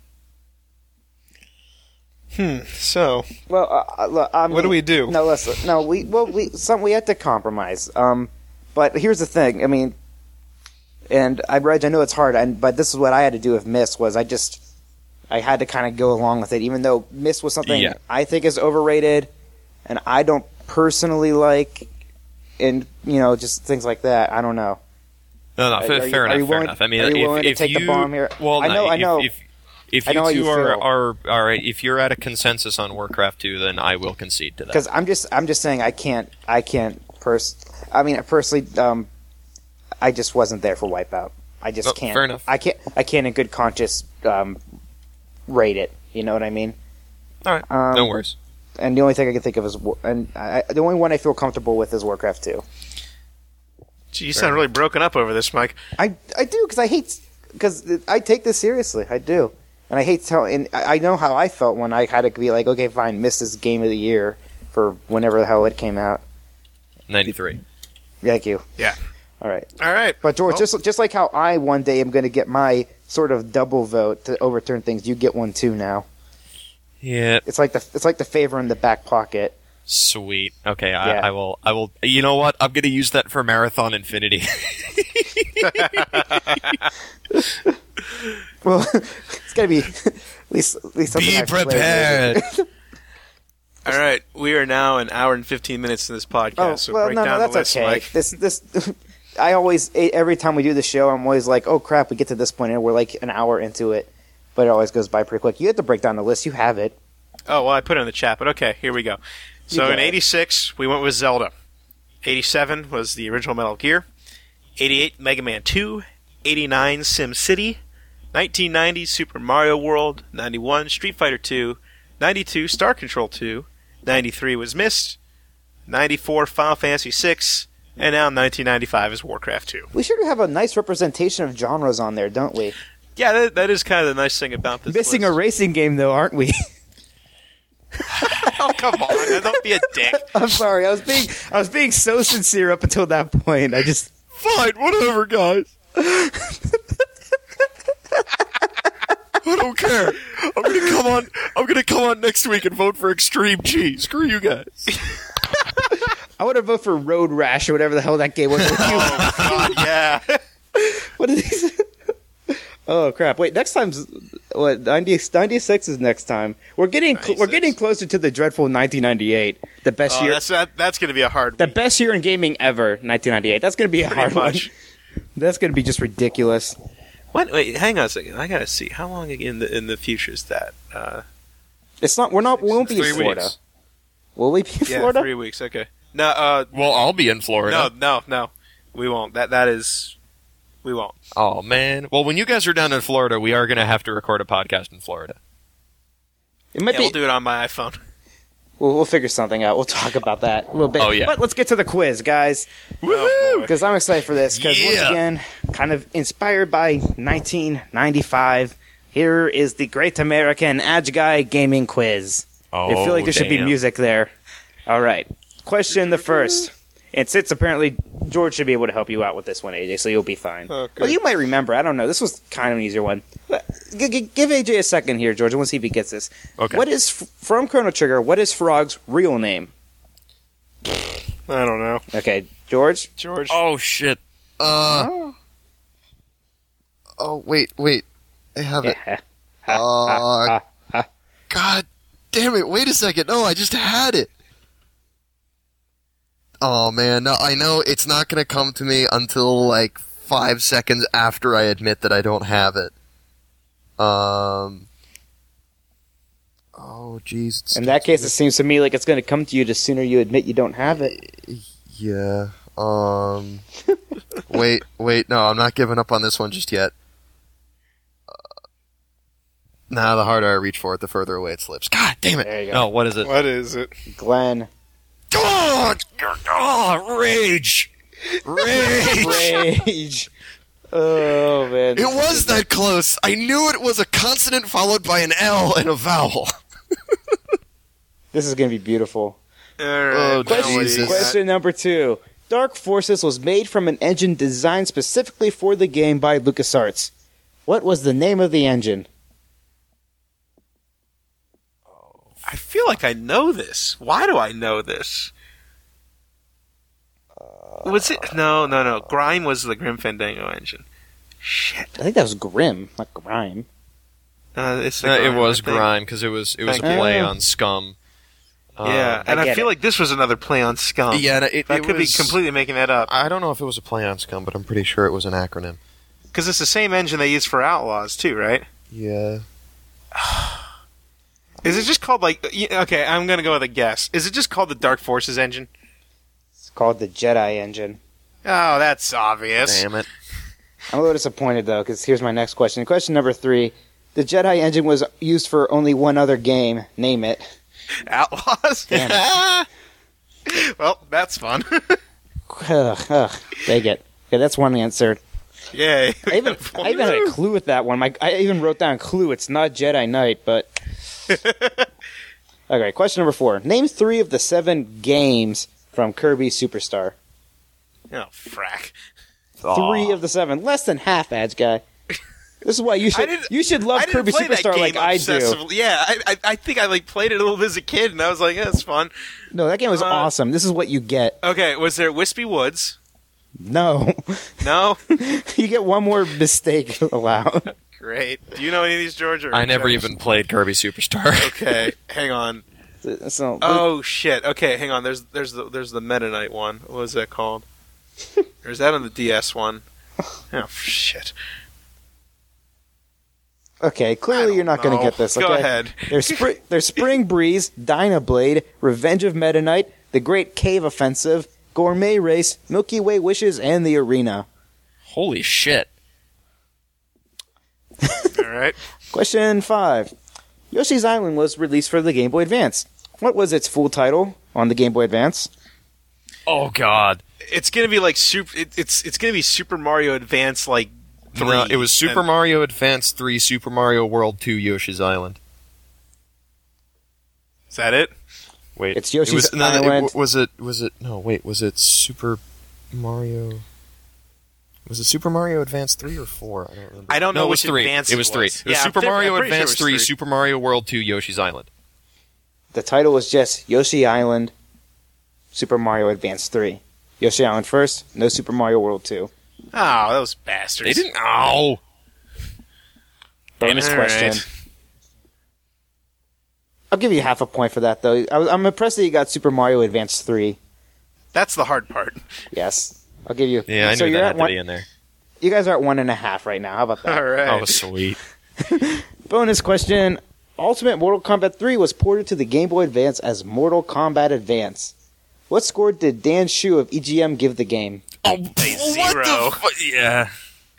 Hmm. So, Well, uh, look, I'm, what do we do? No, listen. No, we well we some we had to compromise. Um, but here's the thing. I mean, and I Reg, I know it's hard, and but this is what I had to do with Myst was I just I had to kind of go along with it, even though Myst was something Yeah. I think is overrated, and I don't personally like, and you know, just things like that. I don't know. No, no, Are- fair, are you- fair are enough. you Fair willing- enough. I mean, are you if, willing to if take the you, bomb here? well, I know- no, I know. If, if, if I know how you two you are, feel. are all right, if you're at a consensus on Warcraft two, then I will concede to that. Because I'm just I'm just saying I can't I can't pers I mean personally um I just wasn't there for Wipeout. I just Oh, can't. fair enough. I can't I can't in good conscience um, rate it. You know what I mean? All right, Um, no worries. And the only thing I can think of is War- and I, the only one I feel comfortable with is Warcraft two. Gee, you sound really broken up over this, Mike. I I do because I hate because I take this seriously. I do, and I hate telling. And I I know how I felt when I had to be like, okay, fine, missed this game of the year for whenever the hell it came out. ninety-three. Thank you. Yeah. All right. All right. But George, Well, just just like how I one day am going to get my sort of double vote to overturn things, you get one too now. Yeah, It's like the it's like the favor in the back pocket. sweet. Okay, Yeah. I, I will. I will. You know what? I'm going to use that for Marathon Infinity. Well, it's got to be at least at least something Be I've played. prepared. all right. We are now an hour and fifteen minutes in this podcast. Oh so well, break no, down no, the that's list, okay. Mike. This this I always every time we do the show, I'm always like, oh crap, we get to this point and we're like an hour into it, but it always goes by pretty quick. You have to break down the list. You have it. Oh, well, I put it in the chat, but okay, here we go. So got in it. eighty-six, we went with Zelda. eighty-seven was the original Metal Gear. eighty-eight, Mega Man two. eighty-nine, Sim City. nineteen ninety, Super Mario World. ninety-one, Street Fighter two. ninety-two, Star Control two. ninety-three was Myst. ninety-four, Final Fantasy six. And now nineteen ninety-five is Warcraft two. We sure do have a nice representation of genres on there, don't we? Yeah, that, that is kind of the nice thing about this Missing a list. racing game, though, aren't we? Oh, come on. Don't be a dick. I'm sorry. I was being I was being so sincere up until that point. I just Fine, whatever, guys. I don't care. I'm gonna come on. I'm gonna come on next week and vote for Extreme G. Screw you guys. I would have voted for Road Rash or whatever the hell that game was. Oh, God, yeah. What are these? Oh crap! Wait, next time's what ninety, ninety-six is next time. We're getting cl- we're ninety-six. getting closer to the dreadful nineteen ninety-eight, the best Oh, year, that's that, that's going to be a hard. the week, best year in gaming ever. nineteen ninety-eight. That's going to be a pretty hard much. one. That's going to be just ridiculous. What? Wait, hang on a second. I gotta see how long in the in the future is that? Uh, It's not. We're not. We won't be in Three Florida. weeks. Will we be in yeah, Florida? three weeks. Okay. No, uh, Well, I'll be in no, Florida. no, no. We won't. That that is, we won't. Oh man. Well, when you guys are down in Florida, we are going to have to record a podcast in Florida. It might Yeah, be. we'll do it on my iPhone. We'll, we'll figure something out. We'll talk about that a little bit. Oh, yeah. But let's get to the quiz, guys. Woohoo! Because I'm excited for this. Because once Yeah. again, kind of inspired by nineteen ninety-five, here is the Great American Agi Gaming Quiz. Oh, I feel like there should be damn. music there. All right. Question the first. And since apparently George should be able to help you out with this one, A J, so you'll be fine. Oh, good. Well, you might remember. I don't know. This was kind of an easier one. But g- g- give A J a second here, George. I want to see if he gets this. Okay. What is, f- from Chrono Trigger, what is Frog's real name? I don't know, Okay, George? George. Oh shit. Uh. Oh wait, wait. I have it. Uh, God damn it! Wait a second. No, I just had it. Oh man, no, I know it's not gonna come to me until like five seconds after I admit that I don't have it. Um. Oh jeez. it's- In that case, it seems to me like it's going to come to you the sooner you admit you don't have it. Yeah. Um. wait, wait. No, I'm not giving up on this one just yet. Uh, nah, the harder I reach for it, the further away it slips. God damn it! There you go. No, what is it? What is it? Glenn. Oh, oh, rage, rage. Rage. Oh, man. It was that close. I knew it was a consonant followed by an L and a vowel. This is going to be beautiful. All right. Oh, now what do you Jesus. got? Question number two. Dark Forces was made from an engine designed specifically for the game by LucasArts. What was the name of the engine? I feel like I know this. Why do I know this? Was it? No, no, no. Grime was the Grim Fandango engine. Shit. I think that was Grim, not Grime. Uh, it's the Uh, it Grime, was I think. grime because it was it was a Thank you. play Oh. on Scum. Um, Yeah, and I I, get feel it. like this was another play on Scum. yeah. It, it, I it could was, be completely making that up. I don't know if it was a play on Scum, but I'm pretty sure it was an acronym. Because it's the same engine they use for Outlaws, too, right? Yeah. Is it just called, like... y- Okay, I'm going to go with a guess. Is it just called the Dark Forces engine? It's called the Jedi engine. Oh, that's obvious. Damn it. I'm a little disappointed, though, because here's my next question. Question number three. The Jedi engine was used for only one other game. Name it. Outlaws? Damn Well, that's fun. Ugh, ugh, dang it. Okay, that's one answer. Yay. I even, I even had a clue with that one. My, I even wrote down clue. It's not Jedi Knight, but... Okay, question number four. Name three of the seven games from Kirby Superstar. Oh, frack. Three of the seven. Less than half, Adge guy. This is why you I should didn't- you should love I didn't Kirby play that Superstar game like I do. obsessively. Yeah, I, I, I think I like played it a little bit as a kid, and I was like, yeah, it's fun. No, that game was Uh, awesome. This is what you get. Okay, was there Wispy Woods? No. No? You get one more mistake allowed. Great. Do you know any of these, George? Or I never no? even played Kirby Superstar. Okay, hang on. So, Oh shit. Okay, hang on. There's there's the there's the Meta Knight one. What was that called? Or is that on the D S one? Oh shit. okay, I clearly don't you're not going know. to get this. Okay? Go ahead. There's, Spr- there's Spring Breeze, Dynablade, Revenge of Meta Knight, The Great Cave Offensive, Gourmet Race, Milky Way Wishes, and The Arena. Holy shit. All right. Question five. Yoshi's Island was released for the Game Boy Advance. What was its full title on the Game Boy Advance? Oh god. It's gonna be like super. It, it's it's gonna be Super Mario Advance like three. No, it was Super and- Mario Advance three, Super Mario World two, Yoshi's Island. Is that it? Wait, It's Yoshi's it was, no, no, it- Island. was it? Was it? No, wait. Was it Super Mario? Was it Super Mario Advance three or four? I don't remember. I don't know No, it was which three. Advance it was it three. was. It was Yeah, I'm Super thi- I'm Mario pretty sure it Advance was three, three. Super Mario World two, Yoshi's Island. The title was just Yoshi Island, Super Mario Advance three. Yoshi Island first, no Super Mario World two. Oh, those bastards. They didn't. Oh. Bonus All question. right. I'll give you half a point for that, though. I was, I'm impressed that you got Super Mario Advance three. That's the hard part. Yes. I'll give you... Yeah, I so knew you're that at had to one, be in there. You guys are at one and a half right now. How about that? All right. Oh, sweet. Bonus question. Ultimate Mortal Kombat three was ported to the Game Boy Advance as Mortal Kombat Advance. What score did Dan Shu of E G M give the game? Oh, zero. fu- yeah.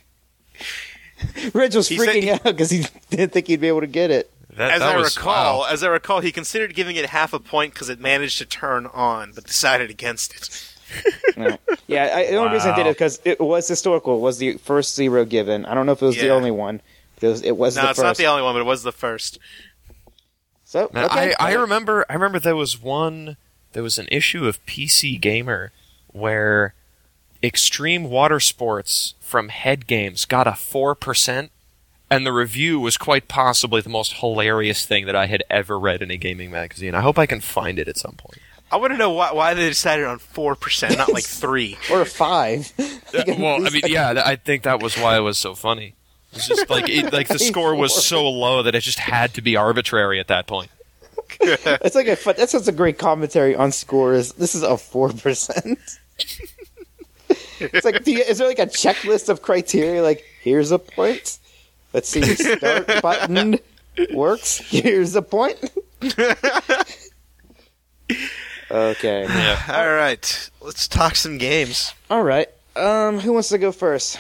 Reg was He freaking said- out because he didn't think he'd be able to get it. That, As that I was, recall, wow. as I recall, he considered giving it half a point because it managed to turn on, but decided against it. No. Yeah, I, the only reason I did Wow. it because it was historical. It was the first zero given. I don't know if it was the Yeah. only one. But it was, it was No, the it's first. not the only one, but it was the first. So, Man, okay. I, I remember I remember there was one there was an issue of P C Gamer where Extreme Water Sports from Head Games got a four percent, and the review was quite possibly the most hilarious thing that I had ever read in a gaming magazine. I hope I can find it at some point. I want to know why, why they decided on four percent, not like three. Or five. Well, I mean, yeah, th- I think that was why it was so funny. It's just like it, like the score was so low that it just had to be arbitrary at that point. It's like a fun, that's such a great commentary on scores. This is a four percent. It's like, do you, is there like a checklist of criteria? Like, here's a point. Let's see, start button works. Here's a point. Okay. Yeah. All right, let's talk some games. All right. Um, who wants to go first?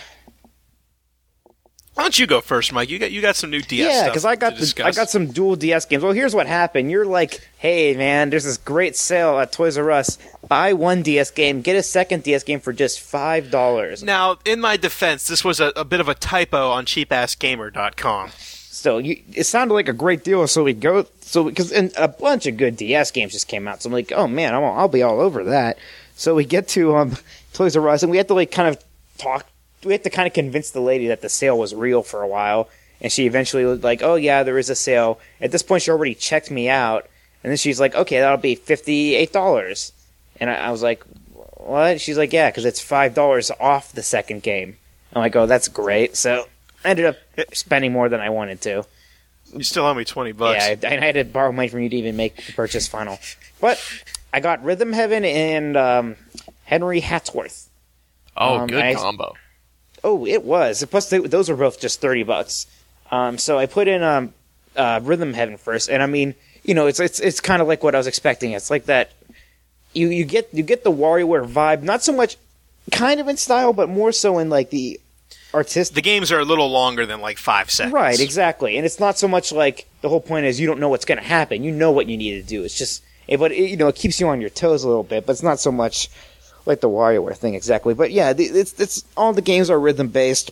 Why don't you go first, Mike? You got you got some new D S Yeah, stuff because I got to the, discuss. I got some dual D S games. Well, here's what happened. You're like, hey man, there's this great sale at Toys R Us. Buy one D S game, get a second D S game for just five dollars. Now, in my defense, this was a, a bit of a typo on cheap ass gamer dot com. So you, it sounded like a great deal. So we go, so because a bunch of good D S games just came out. So I'm like, oh man, I'm, I'll be all over that. So we get to um, Toys R Us, and we had to like kind of talk. We had to kind of convince the lady that the sale was real for a while, and she eventually was like, "Oh yeah, there is a sale." At this point, she already checked me out, and then she's like, "Okay, that'll be fifty-eight dollars," and I, I was like, "What?" She's like, "Yeah, because it's five dollars off the second game." I'm like, "Oh, that's great." So I ended up spending more than I wanted to. You still owe me twenty bucks. Yeah, I, I had to borrow money from you to even make the purchase final, but I got Rhythm Heaven and um, Henry Hatsworth. Oh, Um, good I- combo. Oh, it was. Plus, they, those were both just thirty bucks. Um, so I put in um, uh, Rhythm Heaven first, and I mean, you know, it's it's it's kind of like what I was expecting. It's like that. You you get you get the WarioWare vibe, not so much, kind of in style, but more so in like the artistic. The games are a little longer than like five seconds. Right, exactly, and it's not so much like the whole point is you don't know what's going to happen. You know what you need to do. It's just, it, but it, you know, it keeps you on your toes a little bit, but it's not so much like the WarioWare thing exactly. But yeah, the, it's it's all the games are rhythm based,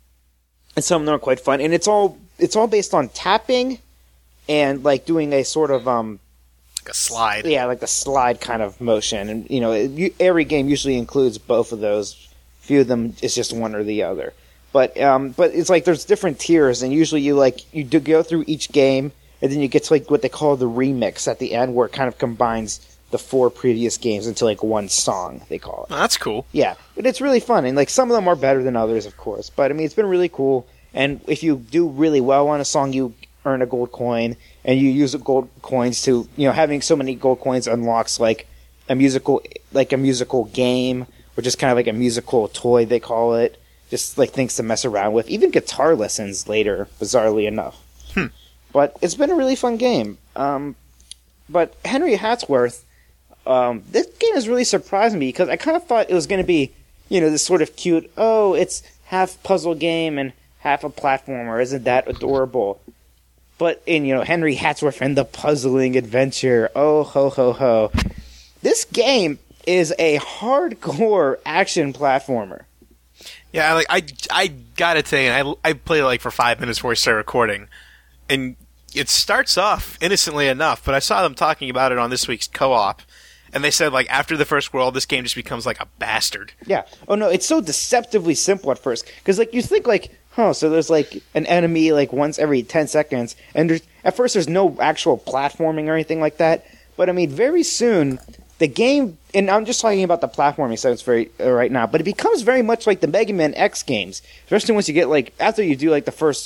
and some of them are quite fun. And it's all it's all based on tapping, and like doing a sort of um Like a slide. yeah like the slide kind of motion. And you know, it, you, every game usually includes both of those. Few of them is just one or the other. But um but it's like there's different tiers, and usually you like you do go through each game, and then you get to like what they call the remix at the end, where it kind of combines the four previous games into like one song, they call it. Oh, that's cool. Yeah, but it's really fun, and like some of them are better than others, of course. But I mean, it's been really cool. And if you do really well on a song, you earn a gold coin, and you use the gold coins to, you know, having so many gold coins unlocks like a musical, like a musical game, or just kind of like a musical toy, they call it. Just like things to mess around with. Even guitar lessons later, bizarrely enough. Hmm. But it's been a really fun game. Um, but Henry Hatsworth. Um, this game has really surprised me because I kind of thought it was going to be, you know, this sort of cute, oh, it's half puzzle game and half a platformer. Isn't that adorable? But in, you know, Henry Hatsworth and the Puzzling Adventure, oh, ho, ho, ho. This game is a hardcore action platformer. Yeah, like I, I got it today, and I, I played it like for five minutes before we started recording, and it starts off innocently enough. But I saw them talking about it on this week's co-op, and they said like after the first world, this game just becomes like a bastard. Yeah. Oh no, it's so deceptively simple at first because like you think like, huh, so there's like an enemy like once every ten seconds, and there's, at first there's no actual platforming or anything like that. But I mean, very soon the game, and I'm just talking about the platforming segments very uh, right now, but it becomes very much like the Mega Man X games, especially once you get like after you do like the first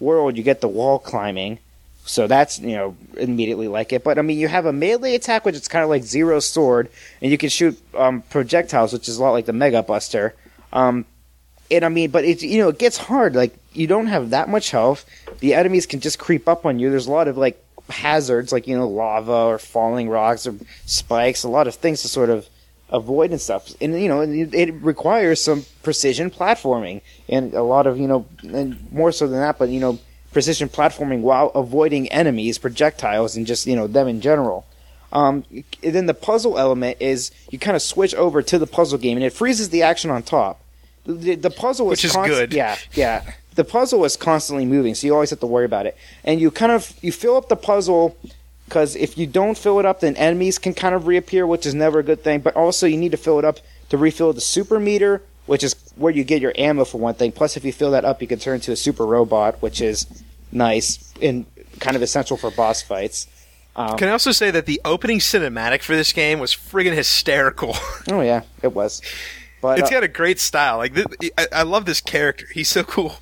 world, you get the wall climbing. So that's, you know, immediately like it. But, I mean, you have a melee attack, which is kind of like Zero Sword, and you can shoot um, projectiles, which is a lot like the Mega Buster. Um, and, I mean, but, it, you know, it gets hard. Like, you don't have that much health. The enemies can just creep up on you. There's a lot of, like, hazards, like, you know, lava or falling rocks or spikes, a lot of things to sort of avoid and stuff. And, you know, it, it requires some precision platforming and a lot of, you know, and more so than that, but, you know, precision platforming while avoiding enemies, projectiles, and just, you know, them in general. Um, and then the puzzle element is you kind of switch over to the puzzle game, and it freezes the action on top. The, the, the puzzle Which is, is const- good. Yeah, yeah. The puzzle is constantly moving, so you always have to worry about it. And you kind of you fill up the puzzle because if you don't fill it up, then enemies can kind of reappear, which is never a good thing. But also, you need to fill it up to refill the super meter, which is where you get your ammo for one thing. Plus, if you fill that up, you can turn into a super robot, which is nice and kind of essential for boss fights. Um, Can I also say that the opening cinematic for this game was friggin' hysterical? oh yeah, it was. But It's uh, got a great style. Like this, I, I love this character. He's so cool.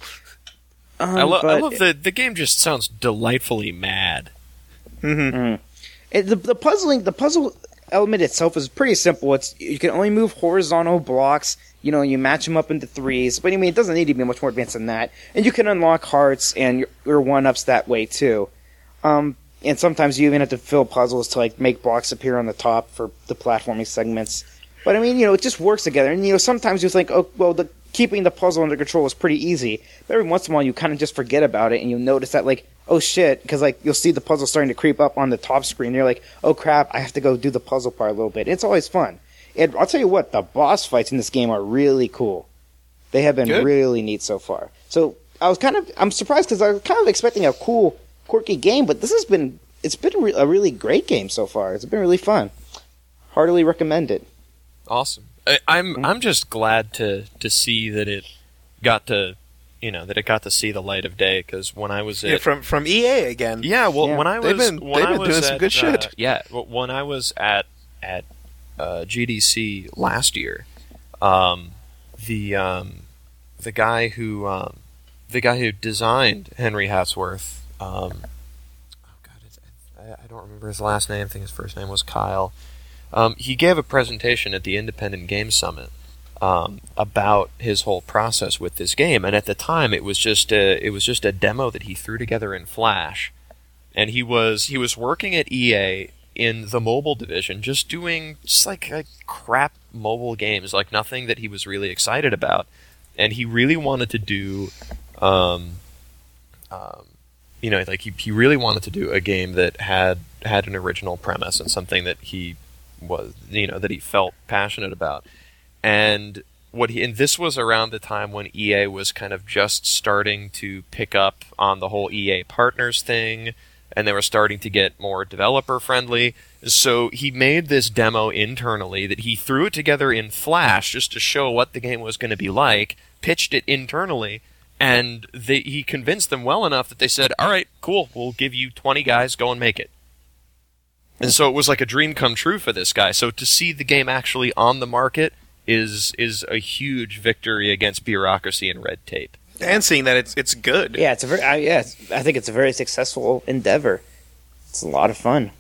um, I, lo- I but love the the game. Just sounds delightfully mad. Mm-hmm. it, the the puzzling the puzzle element itself is pretty simple. It's you can only move horizontal blocks. You know, you match them up into threes. But I mean, it doesn't need to be much more advanced than that. And you can unlock hearts and your, your one-ups that way too. Um, and sometimes you even have to fill puzzles to like make blocks appear on the top for the platforming segments. But I mean, you know, it just works together. And you know, sometimes you think, oh, well, the keeping the puzzle under control is pretty easy. But every once in a while, you kind of just forget about it, and you'll notice that like, oh shit, because like you'll see the puzzle starting to creep up on the top screen. And you're like, oh crap, I have to go do the puzzle part a little bit. It's always fun. And I'll tell you what, the boss fights in this game are really cool. They have been Good. really neat so far. So I was kind of, I'm surprised because I was kind of expecting a cool, quirky game, but this has been, it's been a, re- a really great game so far. It's been really fun. Heartily recommend it. Awesome. I, I'm I'm just glad to to see that it got to, you know, that it got to see the light of day. Because when I was at Yeah, from from E A again. Yeah, well, Yeah. when I was They've been- when they've I been was doing some at, good shit. uh, yeah, well, when I was at at uh, G D C last year, um, the um, the guy who um, the guy who designed Henry Hatsworth, um, oh god, it's, I, I don't remember his last name. I think his first name was Kyle. Um, he gave a presentation at the Independent Game Summit um, about his whole process with this game, and at the time it was just a, it was just a demo that he threw together in Flash, and he was he was working at E A in the mobile division, just doing just like, like crap mobile games, like nothing that he was really excited about, and he really wanted to do, um, um, you know, like he he really wanted to do a game that had had an original premise and something that he was, you know, that he felt passionate about. And what he and this was around the time when E A was kind of just starting to pick up on the whole E A partners thing, and they were starting to get more developer friendly. So he made this demo internally that he threw it together in Flash just to show what the game was going to be like, pitched it internally, and they, he convinced them well enough that they said, all right, cool, we'll give you twenty guys, go and make it. And so it was like a dream come true for this guy. So to see the game actually on the market is is a huge victory against bureaucracy and red tape. And seeing that it's it's good. Yeah, it's a very, I, yeah, it's, I think it's a very successful endeavor. It's a lot of fun.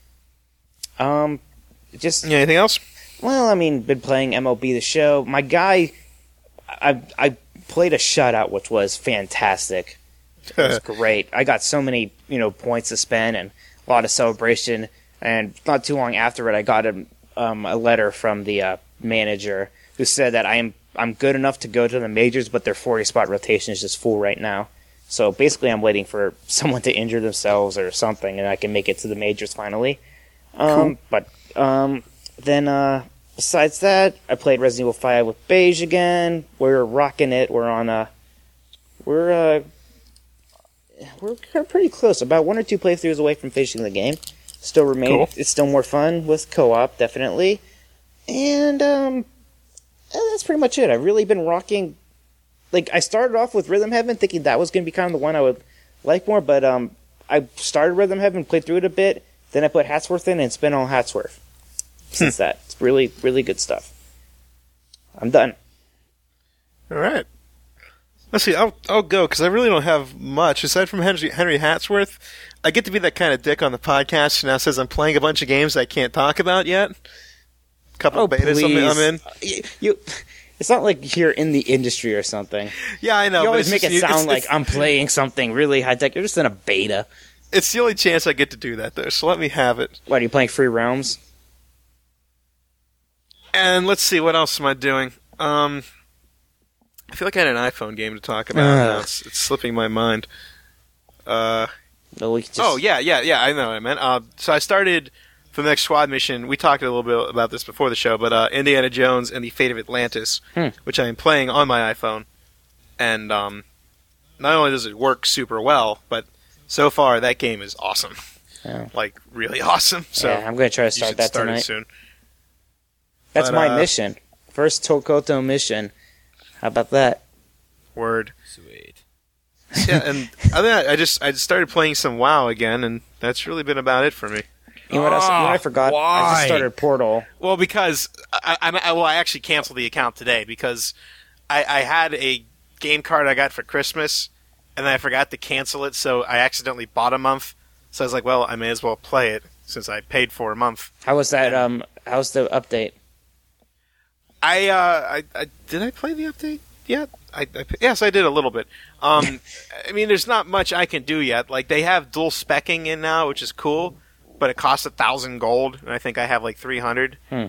Um, just Yeah, anything else? well, I mean, been playing M L B The Show. My guy, I I played a shutout, which was fantastic. It was great. I got so many, you know, points to spend and a lot of celebration. And not too long after it, I got a, um, a letter from the uh, manager who said that I am I'm good enough to go to the majors, but their forty spot rotation is just full right now. So basically, I'm waiting for someone to injure themselves or something, and I can make it to the majors finally. Um, But um, then, uh, besides that, I played Resident Evil five with Beige again. We're rocking it. We're on a we're uh, we're pretty close, about one or two playthroughs away from finishing the game. Still remain. Cool. It's still more fun with co-op, definitely. And um, that's pretty much it. I've really been rocking. Like, I started off with Rhythm Heaven, thinking that was going to be kind of the one I would like more. But um, I started Rhythm Heaven, played through it a bit. Then I put Hatsworth in, and it's been all Hatsworth since that. It's really, really good stuff. I'm done. All right. Let's see. I'll I'll go because I really don't have much aside from Henry Henry Hatsworth. I get to be that kind of dick on the podcast who now says I'm playing a bunch of games I can't talk about yet. A couple Oh, of betas I'm, I'm in. You, you, it's not like you're in the industry or something. Yeah, I know. You but always it's make just- it sound it's- like it's- I'm playing something really high tech. You're just in a beta. It's the only chance I get to do that, though. So let me have it. What, are you playing Free Realms? And let's see, what else am I doing? Um, I feel like I had an iPhone game to talk about. Ugh. Now it's, it's slipping my mind. Uh, No, we could just, oh yeah, yeah, yeah. I know what I meant. Uh, so I started for the next squad mission. We talked a little bit about this before the show, but uh, Indiana Jones and the Fate of Atlantis, Hmm. which I am playing on my iPhone, and um, not only does it work super well, but so far that game is awesome, Yeah. like really awesome. So yeah, I'm going to try to you start should that start tonight. it soon. That's But, my uh, mission. First Tokoto mission. How about that? Word. Sweet. Yeah, and other than that, I just I just started playing some WoW again, and that's really been about it for me. You know what else? You know what I forgot? I why? just started Portal. Well, because I, I, I well, I actually canceled the account today because I, I had a game card I got for Christmas, and then I forgot to cancel it, so I accidentally bought a month. So I was like, well, I may as well play it since I paid for a month. How was that? Um, how's the update? I, uh, I, I did I play the update yet? I, I yes, I did a little bit. Um, I mean, there's not much I can do yet. Like they have dual specking in now, which is cool, but it costs a thousand gold, and I think I have like three hundred. Hmm.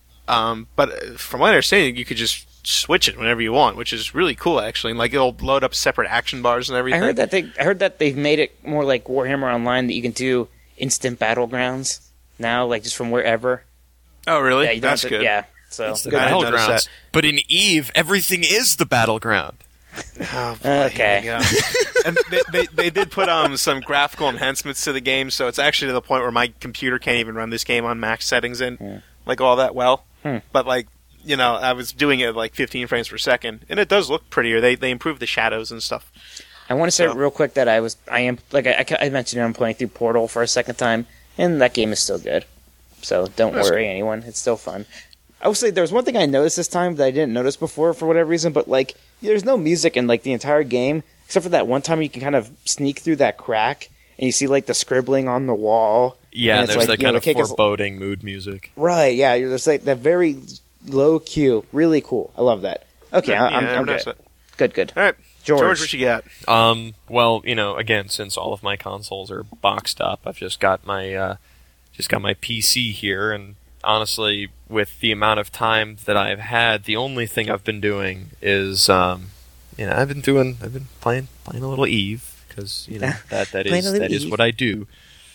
Um, but uh, from my understanding, you could just switch it whenever you want, which is really cool actually. And, like it'll load up separate action bars and I everything. heard that they. I heard that they've made it more like Warhammer Online, that you can do instant battlegrounds now, like just from wherever. Oh, really? Yeah, you don't That's have to- good. Yeah, so It's the I didn't notice battlegrounds. that. But in Eve, everything is the battleground. Oh, boy, Okay. here we go. And they, they they did put um some graphical enhancements to the game, so it's actually to the point where my computer can't even run this game on max settings in Hmm. like all that well. Hmm. But like you know, I was doing it at like fifteen frames per second, and it does look prettier. They they improved the shadows and stuff. I want to say So- real quick that I was. I am like I, I mentioned. I'm playing through Portal for a second time, and that game is still good. So don't That's worry, anyone. It's still fun. I would say there was one thing I noticed this time that I didn't notice before for whatever reason, but like there's no music in like the entire game except for that one time you can kind of sneak through that crack and you see like the scribbling on the wall. Yeah, And it's there's like, that you know, kind the of cake is- foreboding mood music. Right? Yeah, there's like that very low cue, really cool. I love that. Okay, Yeah, I- I'm, I I'm noticed good. that. Good, good. All right, George. George, what you got? Um, well, you know, again, since all of my consoles are boxed up, I've just got my uh, just got my P C here, and honestly, with the amount of time that I've had, the only thing I've been doing is, um, you know, I've been doing, I've been playing playing a little Eve because you know that that Playing a is little that is Eve. what I do.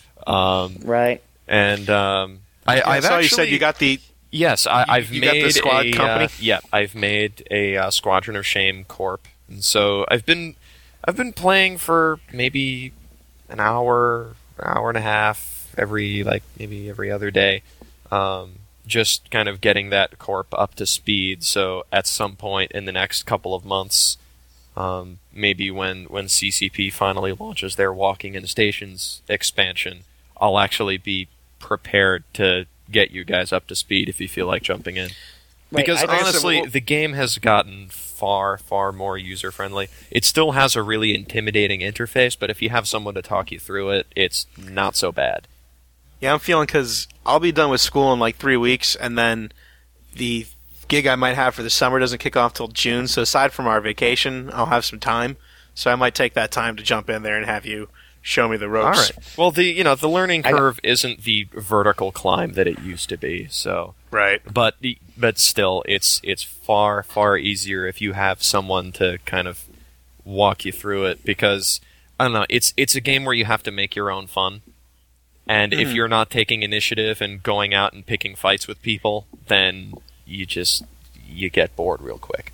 Um, Right. and um, I, I I've saw actually, you said you got the Yes, I, I've you got made the squad a company? Uh, yeah, I've made a uh, Squadron of Shame Corp, and so I've been I've been playing for maybe an hour, hour and a half every like maybe every other day, um, just kind of getting that corp up to speed. So at some point in the next couple of months, um, maybe when when C C P finally launches their Walking in Stations expansion, I'll actually be prepared to get you guys up to speed if you feel like jumping in. Wait, Because I- I said, honestly, well- the game has gotten far, far more user friendly. It still has a really intimidating interface, but if you have someone to talk you through it, it's not so bad. Yeah, I'm feeling because I'll be done with school in like three weeks, and then the gig I might have for the summer doesn't kick off till June. So aside from our vacation, I'll have some time. So I might take that time to jump in there and have you show me the All ropes. right. Well, the you know the learning I got- curve isn't the vertical climb that it used to be. So, Right. but the, but still, it's it's far far easier if you have someone to kind of walk you through it. Because I don't know, it's it's a game where you have to make your own fun. And if Mhm. you're not taking initiative and going out and picking fights with people, then you just you get bored real quick.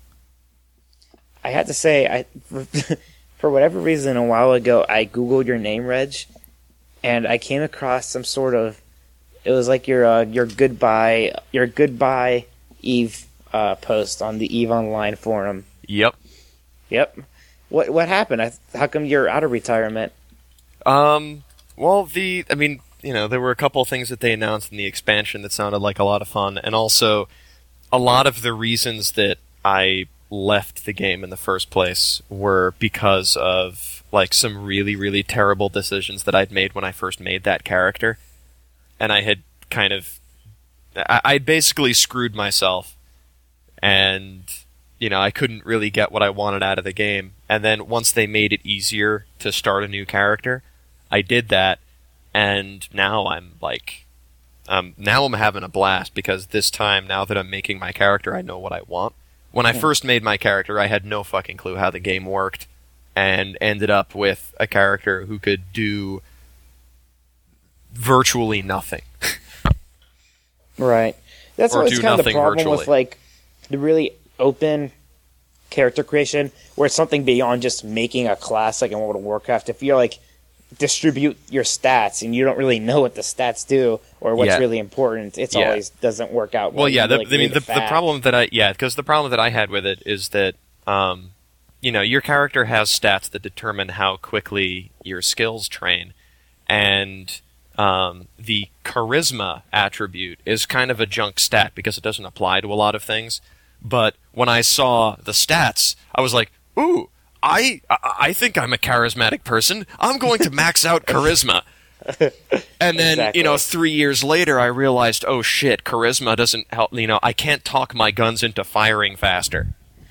I had to say, I for whatever reason, a while ago, I googled your name, Reg, and I came across some sort of. It was like your uh, your goodbye your goodbye Eve uh, post on the Eve Online forum. Yep. Yep. What what happened? I, how come you're out of retirement? Um. Well, the I mean, you know, there were a couple of things that they announced in the expansion that sounded like a lot of fun, and also a lot of the reasons that I left the game in the first place were because of like some really, really terrible decisions that I'd made when I first made that character. And I had kind of... I I'd basically screwed myself. And, you know, I couldn't really get what I wanted out of the game. And then once they made it easier to start a new character, I did that. And now I'm like... Um, now I'm having a blast because this time, now that I'm making my character, I know what I want. When I first made my character, I had no fucking clue how the game worked, and ended up with a character who could do virtually nothing. Right. That's Or always do kind of the nothing problem virtually. with like the really open character creation, where it's something beyond just making a class like in World of Warcraft. If you're like distribute your stats and you don't really know what the stats do or what's Yeah. really important, it Yeah. always doesn't work out. Well, yeah, You, the, like, I mean, read the, the fact. problem that I, yeah, because the problem that I had with it is that, um, you know, your character has stats that determine how quickly your skills train, and um, the charisma attribute is kind of a junk stat because it doesn't apply to a lot of things. But when I saw the stats, I was like, ooh, I, I I think I'm a charismatic person. I'm going to max out charisma. And then, Exactly. you know, three years later, I realized, oh shit, charisma doesn't help. You know, I can't talk my guns into firing faster.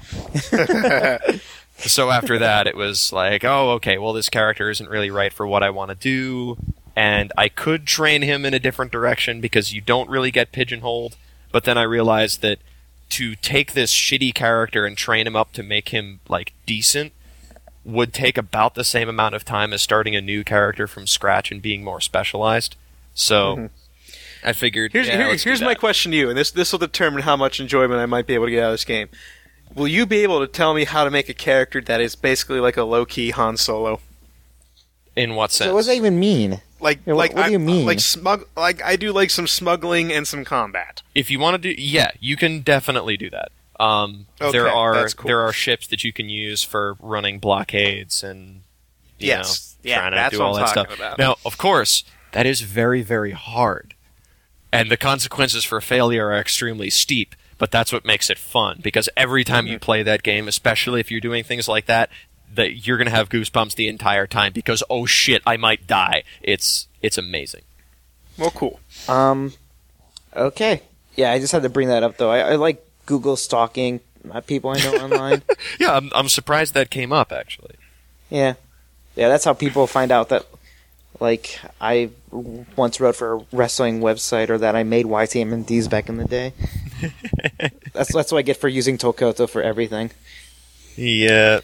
So after that, it was like, oh, okay, well, this character isn't really right for what I want to do. And I could train him in a different direction because you don't really get pigeonholed. But then I realized that to take this shitty character and train him up to make him, like, decent would take about the same amount of time as starting a new character from scratch and being more specialized. So Mm-hmm. I figured, Here's, yeah, here- let's do here's my that. question to you, and this this will determine how much enjoyment I might be able to get out of this game. Will you be able to tell me how to make a character that is basically like a low-key Han Solo? In what sense? So what does that even mean? Like, Yeah, what- like what do I, you mean? Like smug, like I do like some smuggling and some combat. If you want to do, yeah, you can definitely do that. Um, Okay, there are that's cool. there are ships that you can use for running blockades and you Yes. know, Yeah, trying to that's do what all I'm that talking stuff. about. Now, of course, that is very very hard, and the consequences for failure are extremely steep. But that's what makes it fun, because every time Mm-hmm. you play that game, especially if you're doing things like that, that you're gonna have goosebumps the entire time because oh shit, I might die. It's it's amazing. Well, cool. Um, okay. Yeah, I just had to bring that up, though. I, I like Google stalking uh, people I know online. Yeah, I'm I'm surprised that came up actually. Yeah. Yeah, that's how people find out that, like, I once wrote for a wrestling website, or that I made Y T M Ds back in the day. that's that's what I get for using Tokoto for everything. Yeah.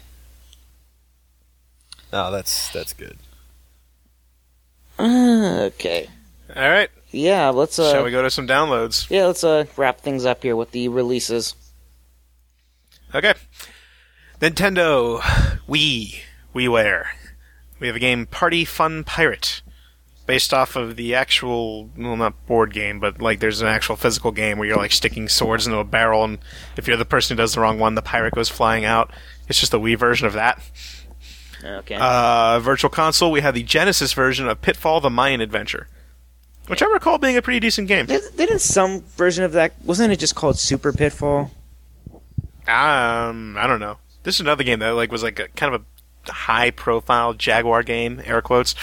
Oh, that's that's good. Uh, okay. All right. Yeah, let's uh Shall we go to some downloads? yeah, let's uh wrap things up here with the releases. Okay. Nintendo Wii WiiWare. We have a game Party Fun Pirate, based off of the actual, well, not board game, but like there's an actual physical game where you're like sticking swords into a barrel, and if you're the person who does the wrong one, the pirate goes flying out. It's just a Wii version of that. Okay. Uh, Virtual Console, we have the Genesis version of Pitfall: The Mayan Adventure, which I recall being a pretty decent game. Did- Didn't some version of that, wasn't it just called Super Pitfall? Um, I don't know. This is another game that like was like a kind of a high-profile Jaguar game, air quotes.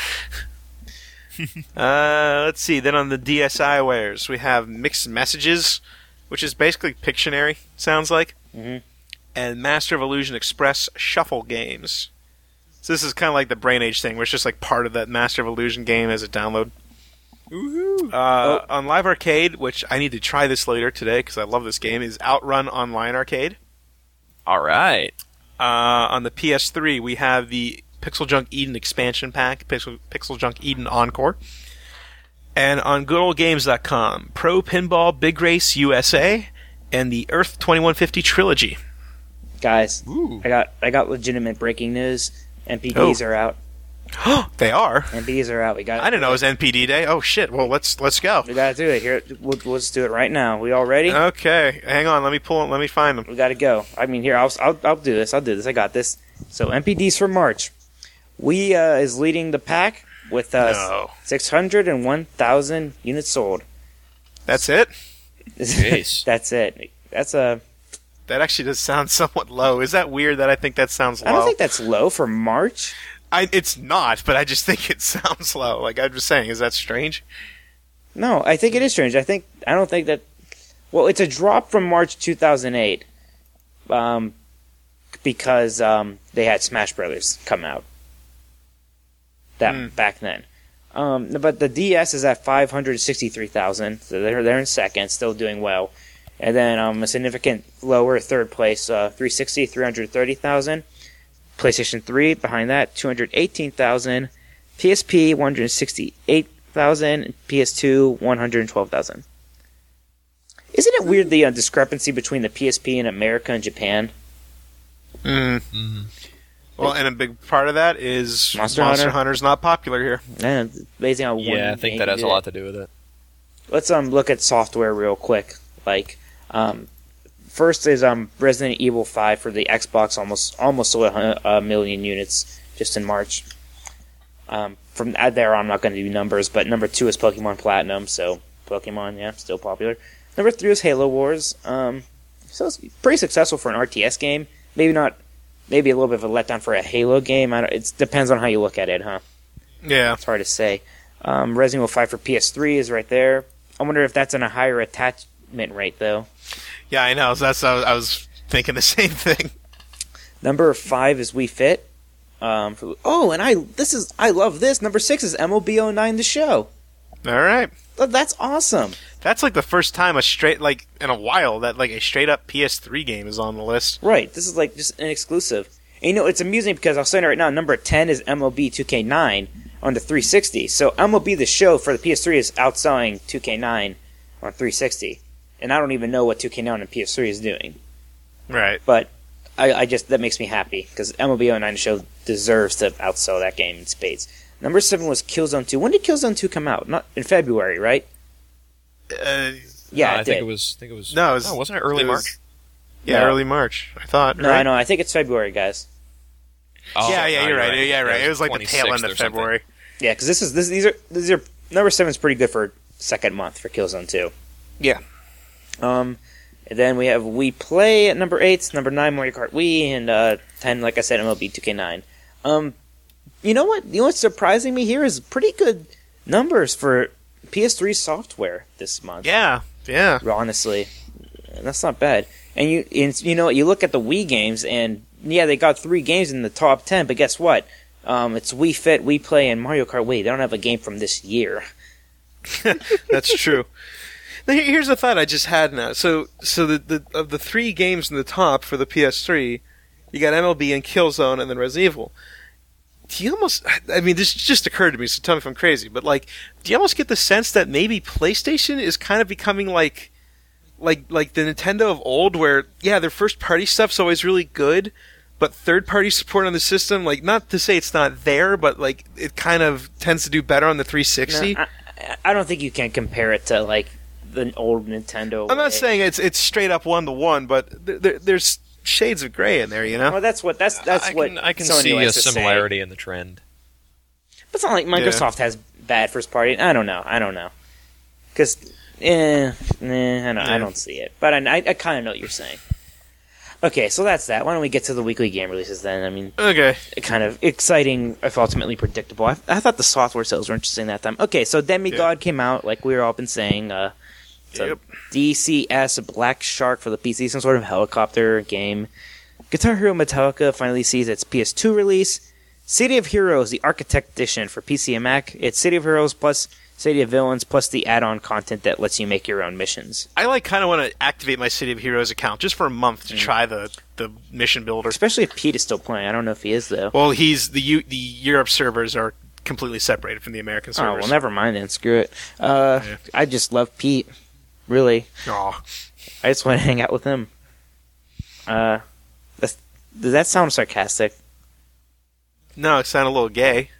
uh, let's see. Then on the D S I wares, we have Mixed Messages, which is basically Pictionary, sounds like, Mhm. and Master of Illusion Express Shuffle games. So this is kind of like the Brain Age thing, where it's just like part of that Master of Illusion game as a download. Woohoo! Uh, On Live Arcade, which I need to try this later today because I love this game, is Outrun Online Arcade. All right. Uh, on the P S three, we have the Pixel Junk Eden expansion pack, Pixel, Pixel Junk Eden Encore. And on good old games dot com, Pro Pinball Big Race U S A and the Earth twenty-one fifty Trilogy. Guys, Ooh. I got I got legitimate breaking news. N P Ds Oh. are out. They are? N P Ds are out. We got I didn't know it was N P D Day. Oh, shit. Well, let's let's go. We gotta do it. Here, we'll, we'll just do it right now. We all ready? Okay, hang on. Let me pull. Let me find them. We gotta go. I mean, here, I'll, I'll, I'll do this. I'll do this. I got this. So, N P Ds for March. We uh, is leading the pack with uh, No. six hundred one thousand units sold. That's it? Jeez. That's it. That's a that actually does sound somewhat low. Is that weird that I think that sounds low? I don't think that's low for March. I, it's not, but I just think it sounds low. Like I'm just saying, is that strange? No, I think it is strange. I think I don't think that. Well, it's a drop from March two thousand eight, um, because um, they had Smash Brothers come out. That Mm. back then, um, but the D S is at five hundred sixty-three thousand, so they're they're in second, still doing well, and then um, a significant lower third place, uh, three sixty, three hundred thirty thousand. PlayStation three behind that, two hundred eighteen thousand. P S P, one hundred sixty-eight thousand. P S two, one hundred twelve thousand. Isn't it weird the uh, discrepancy between the P S P in America and Japan? Mm. Mm-hmm. Well, and a big part of that is Monster Monster Hunter? Hunter's not popular here. Yeah, it's amazing how one Yeah, I think game that can has do a that. lot to do with it. Let's um look at software real quick. Like, um, first is um Resident Evil five for the Xbox, almost almost sold a, hun- a million units just in March. Um, from uh, there on, I'm not going to do numbers, but number two is Pokemon Platinum, so Pokemon, yeah, still popular. Number three is Halo Wars. Um, so it's pretty successful for an R T S game. Maybe not, maybe a little bit of a letdown for a Halo game. I don't, it depends on how you look at it, huh? Yeah. It's hard to say. Um, Resident Evil five for P S three is right there. I wonder if that's on a higher attachment rate, though. Yeah, I know. So that's I was, I was thinking the same thing. Number five is Wii Fit. Um, for, oh, and I this is I love this. Number six is M L B oh nine The Show. All right. Th- That's awesome. That's like the first time a straight, like, in a while that, like, a straight-up P S three game is on the list. Right. This is like just an exclusive. And you know, it's amusing because I'll say it right now. Number ten is M L B two K nine on the three sixty. So M L B The Show for the P S three is outselling two K nine on three sixty. And I don't even know what two K nine on P S three is doing. Right. But I, I just that makes me happy because M L B oh nine Show deserves to outsell that game in spades. Number seven was Killzone two. When did Killzone two come out? Not in February, right? Uh, Yeah, No, it I did. think it was. I think it was. No, it was- no, wasn't it early it was- March? yeah, No. early March, I thought. No, right? I know. I think it's February, guys. Oh, yeah, yeah, no, you're right. Yeah, right. was It was like the tail end twenty-sixth of or something. February. Yeah, because this is this these are these are number seven is pretty good for second month for Killzone two. Yeah. Um, and then we have Wii Play at number eight, number nine Mario Kart Wii, and uh, ten, like I said, M L B two K nine. Um, you know what? You know what's surprising me here is pretty good numbers for P S three software this month. Yeah, yeah. Honestly, that's not bad. And you, and, you know, you look at the Wii games, and yeah, they got three games in the top ten. But guess what? Um, it's Wii Fit, Wii Play, and Mario Kart Wii. They don't have a game from this year. That's true. Now, here- here's a thought I just had now. So, so the, the of the three games in the top for the P S three, you got M L B and Killzone and then Resident Evil. Do you almost? I mean, this just occurred to me. So tell me if I'm crazy, but like, do you almost get the sense that maybe PlayStation is kind of becoming like, like, like the Nintendo of old, where yeah, their first party stuff's always really good, but third party support on the system, like, not to say it's not there, but like it kind of tends to do better on the three sixty. No, I, I don't think you can compare it to like the old Nintendo. I'm not way. saying it's it's straight up one to one, but there, there, there's shades of gray in there, you know. Well, that's what that's that's I what can, I can Sony see a likes to say. similarity in the trend. But it's not like Microsoft has bad first party. I don't know. I don't know. Because, eh, eh, I don't, I don't see it. But I, I, I kind of know what you're saying. Okay, so that's that. Why don't we get to the weekly game releases then? I mean, Okay. kind of exciting, if ultimately predictable. I, I thought the software sales were interesting that time. Okay, so Demigod Yeah. came out, like we were all been saying. Uh, it's Yep. a D C S Black Shark for the P C, some sort of helicopter game. Guitar Hero Metallica finally sees its P S two release. City of Heroes, the Architect Edition for P C and Mac. It's City of Heroes plus City of Villains plus the add-on content that lets you make your own missions. I like kind of want to activate my City of Heroes account just for a month to try the, the mission builder. Especially if Pete is still playing. I don't know if he is, though. Well, he's the U, the Europe servers are completely separated from the American Oh, servers. well, never mind then. Screw it. Uh, Yeah. I just love Pete. Really. Aw. I just want to hang out with him. Uh, that's, does that sound sarcastic? No, it sounded a little gay.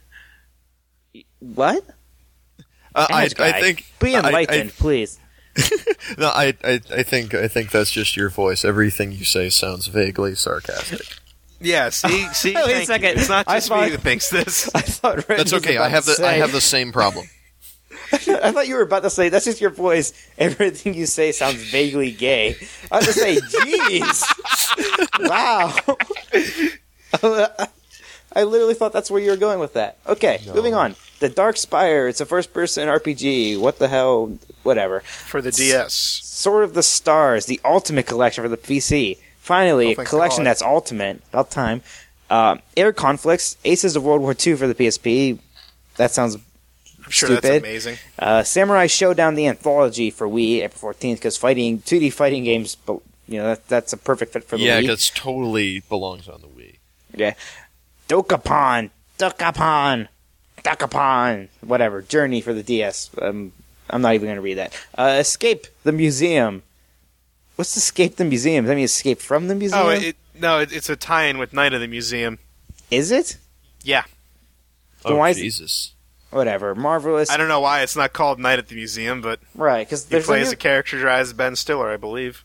What? Uh, I, Ask I guy. think Be I- enlightened, please. I, no, I, I, I think, I think that's just your voice. Everything you say sounds vaguely sarcastic. Yeah, see, see, Wait a thank second. you. It's not I just thought- me who thinks this. I thought Red That's was okay. about I have to the, I say- have the same problem. I thought you were about to say, that's just your voice. Everything you say sounds vaguely gay. I was going to say, jeez. Wow. I literally thought that's where you were going with that. Okay, No. moving on. The Dark Spire. It's a first-person R P G. What the hell? Whatever. For the D S. Sword of the Stars, the Ultimate Collection for the P C. Finally, Oh, a thank collection God. that's ultimate. About time. Uh, Air Conflicts, Aces of World War Two for the P S P. That sounds I'm sure stupid. that's amazing. Uh, Samurai Showdown, the Anthology for Wii, April fourteenth, because fighting two D fighting games, but you know that, that's a perfect fit for the Yeah, Wii. because totally belongs on the Wii. Yeah. Dokapon, Dokapon, Dokapon, whatever. Journey for the D S. Um, I'm not even going to read that. Uh, Escape the Museum. What's Escape the Museum? Does that mean Escape from the Museum? Oh, it, no, it, it's a tie-in with Night of the Museum. Is it? Yeah. Then Oh, why is it- Jesus. Whatever. Marvelous. I don't know why it's not called Night at the Museum, but Right, because you there's play a as new- a character as Ben Stiller, I believe.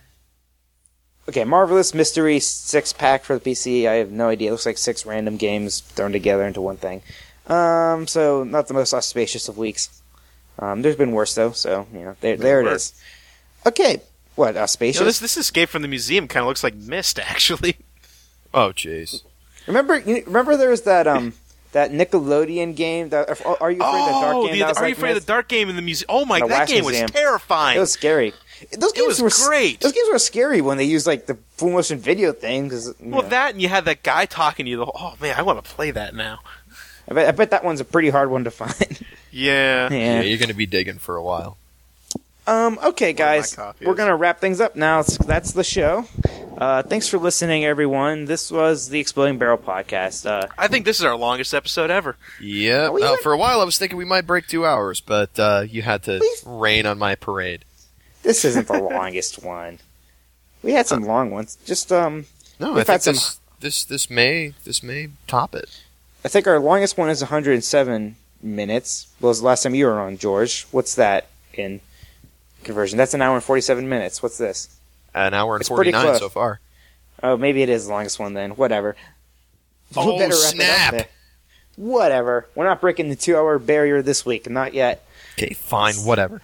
Okay, Marvelous Mystery six pack for the P C. I have no idea. It looks like six random games thrown together into one thing. Um, so not the most auspicious of weeks. Um, there's been worse though. So you know, there, there it worse. is. Okay, what You auspicious? know, this this Escape from the Museum kind of looks like Myst, actually. Oh, jeez. Remember, you, remember there was that um that Nickelodeon game. That Are You Afraid of the Dark Oh, game? the, that was Are like You Afraid of Myth? the Dark game in the museum? Oh my, The that Wax game Museum. was terrifying. It was scary. Those games was were s- great. Those games were scary when they used like the full motion video thing. Cause, you well, know. that and you had that guy talking to you. The whole, oh man, I want to play that now. I bet, I bet that one's a pretty hard one to find. Yeah. Yeah, yeah. you're going to be digging for a while. Um, okay, guys, my copy we're is. gonna wrap things up now. That's, that's the show. Uh, thanks for listening, everyone. This was the Exploding Barrel podcast. Uh, I think this is our longest episode ever. Yeah. we Uh, went- for a while, I was thinking we might break two hours, but uh, you had to We- rain on my parade. this isn't the longest one. We had some long ones. Just um, No, We've I had think some- this, this this may this may top it. I think our longest one is one hundred seven minutes. What was the last time you were on, George? What's that in conversion? That's an hour and forty-seven minutes. What's this? An hour and It's pretty forty-nine close. so far. Oh, maybe it is the longest one then. Whatever. Oh, wrap it up snap. there. Whatever. We're not breaking the two-hour barrier this week. Not yet. Okay, fine, whatever.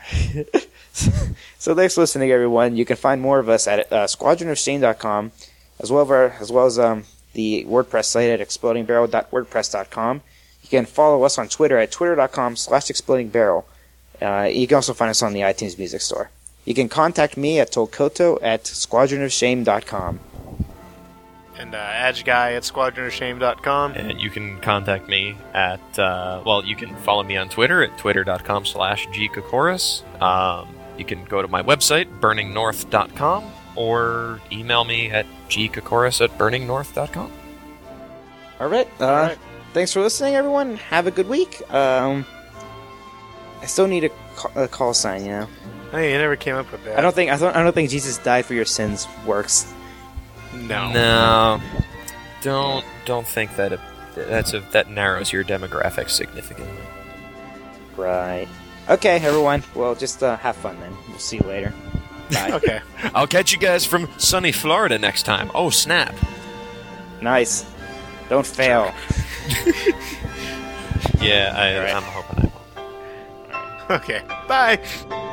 So thanks for listening, everyone. You can find more of us at uh, squadron of shame dot com, as well as, our, as, well as um, the WordPress site at exploding barrel dot wordpress dot com. You can follow us on Twitter at twitter dot com slash exploding barrel. Uh, you can also find us on the iTunes Music Store. You can contact me at tolkoto at squadron of shame dot com. And uh, Edge Guy at squadron of shame dot com. And you can contact me at, uh, well, you can follow me on Twitter at twitter.com slash gkokoris. Um, you can go to my website, burning north dot com, or email me at gkokoris at burning north dot com. All right. Uh, All right. Thanks for listening, everyone. Have a good week. Um, I still need a, ca- a call sign, you know. Hey, you never came up with that. I don't think I don't, I don't think Jesus died for your sins works. No. No, don't don't think that it, that's a that narrows your demographic significantly. Right. Okay, everyone. Well, just uh, have fun then. We'll see you later. Bye. Okay. I'll catch you guys from sunny Florida next time. Oh snap! Nice. Don't fail. Yeah, I, All right. I'm hoping I will. Okay. Bye.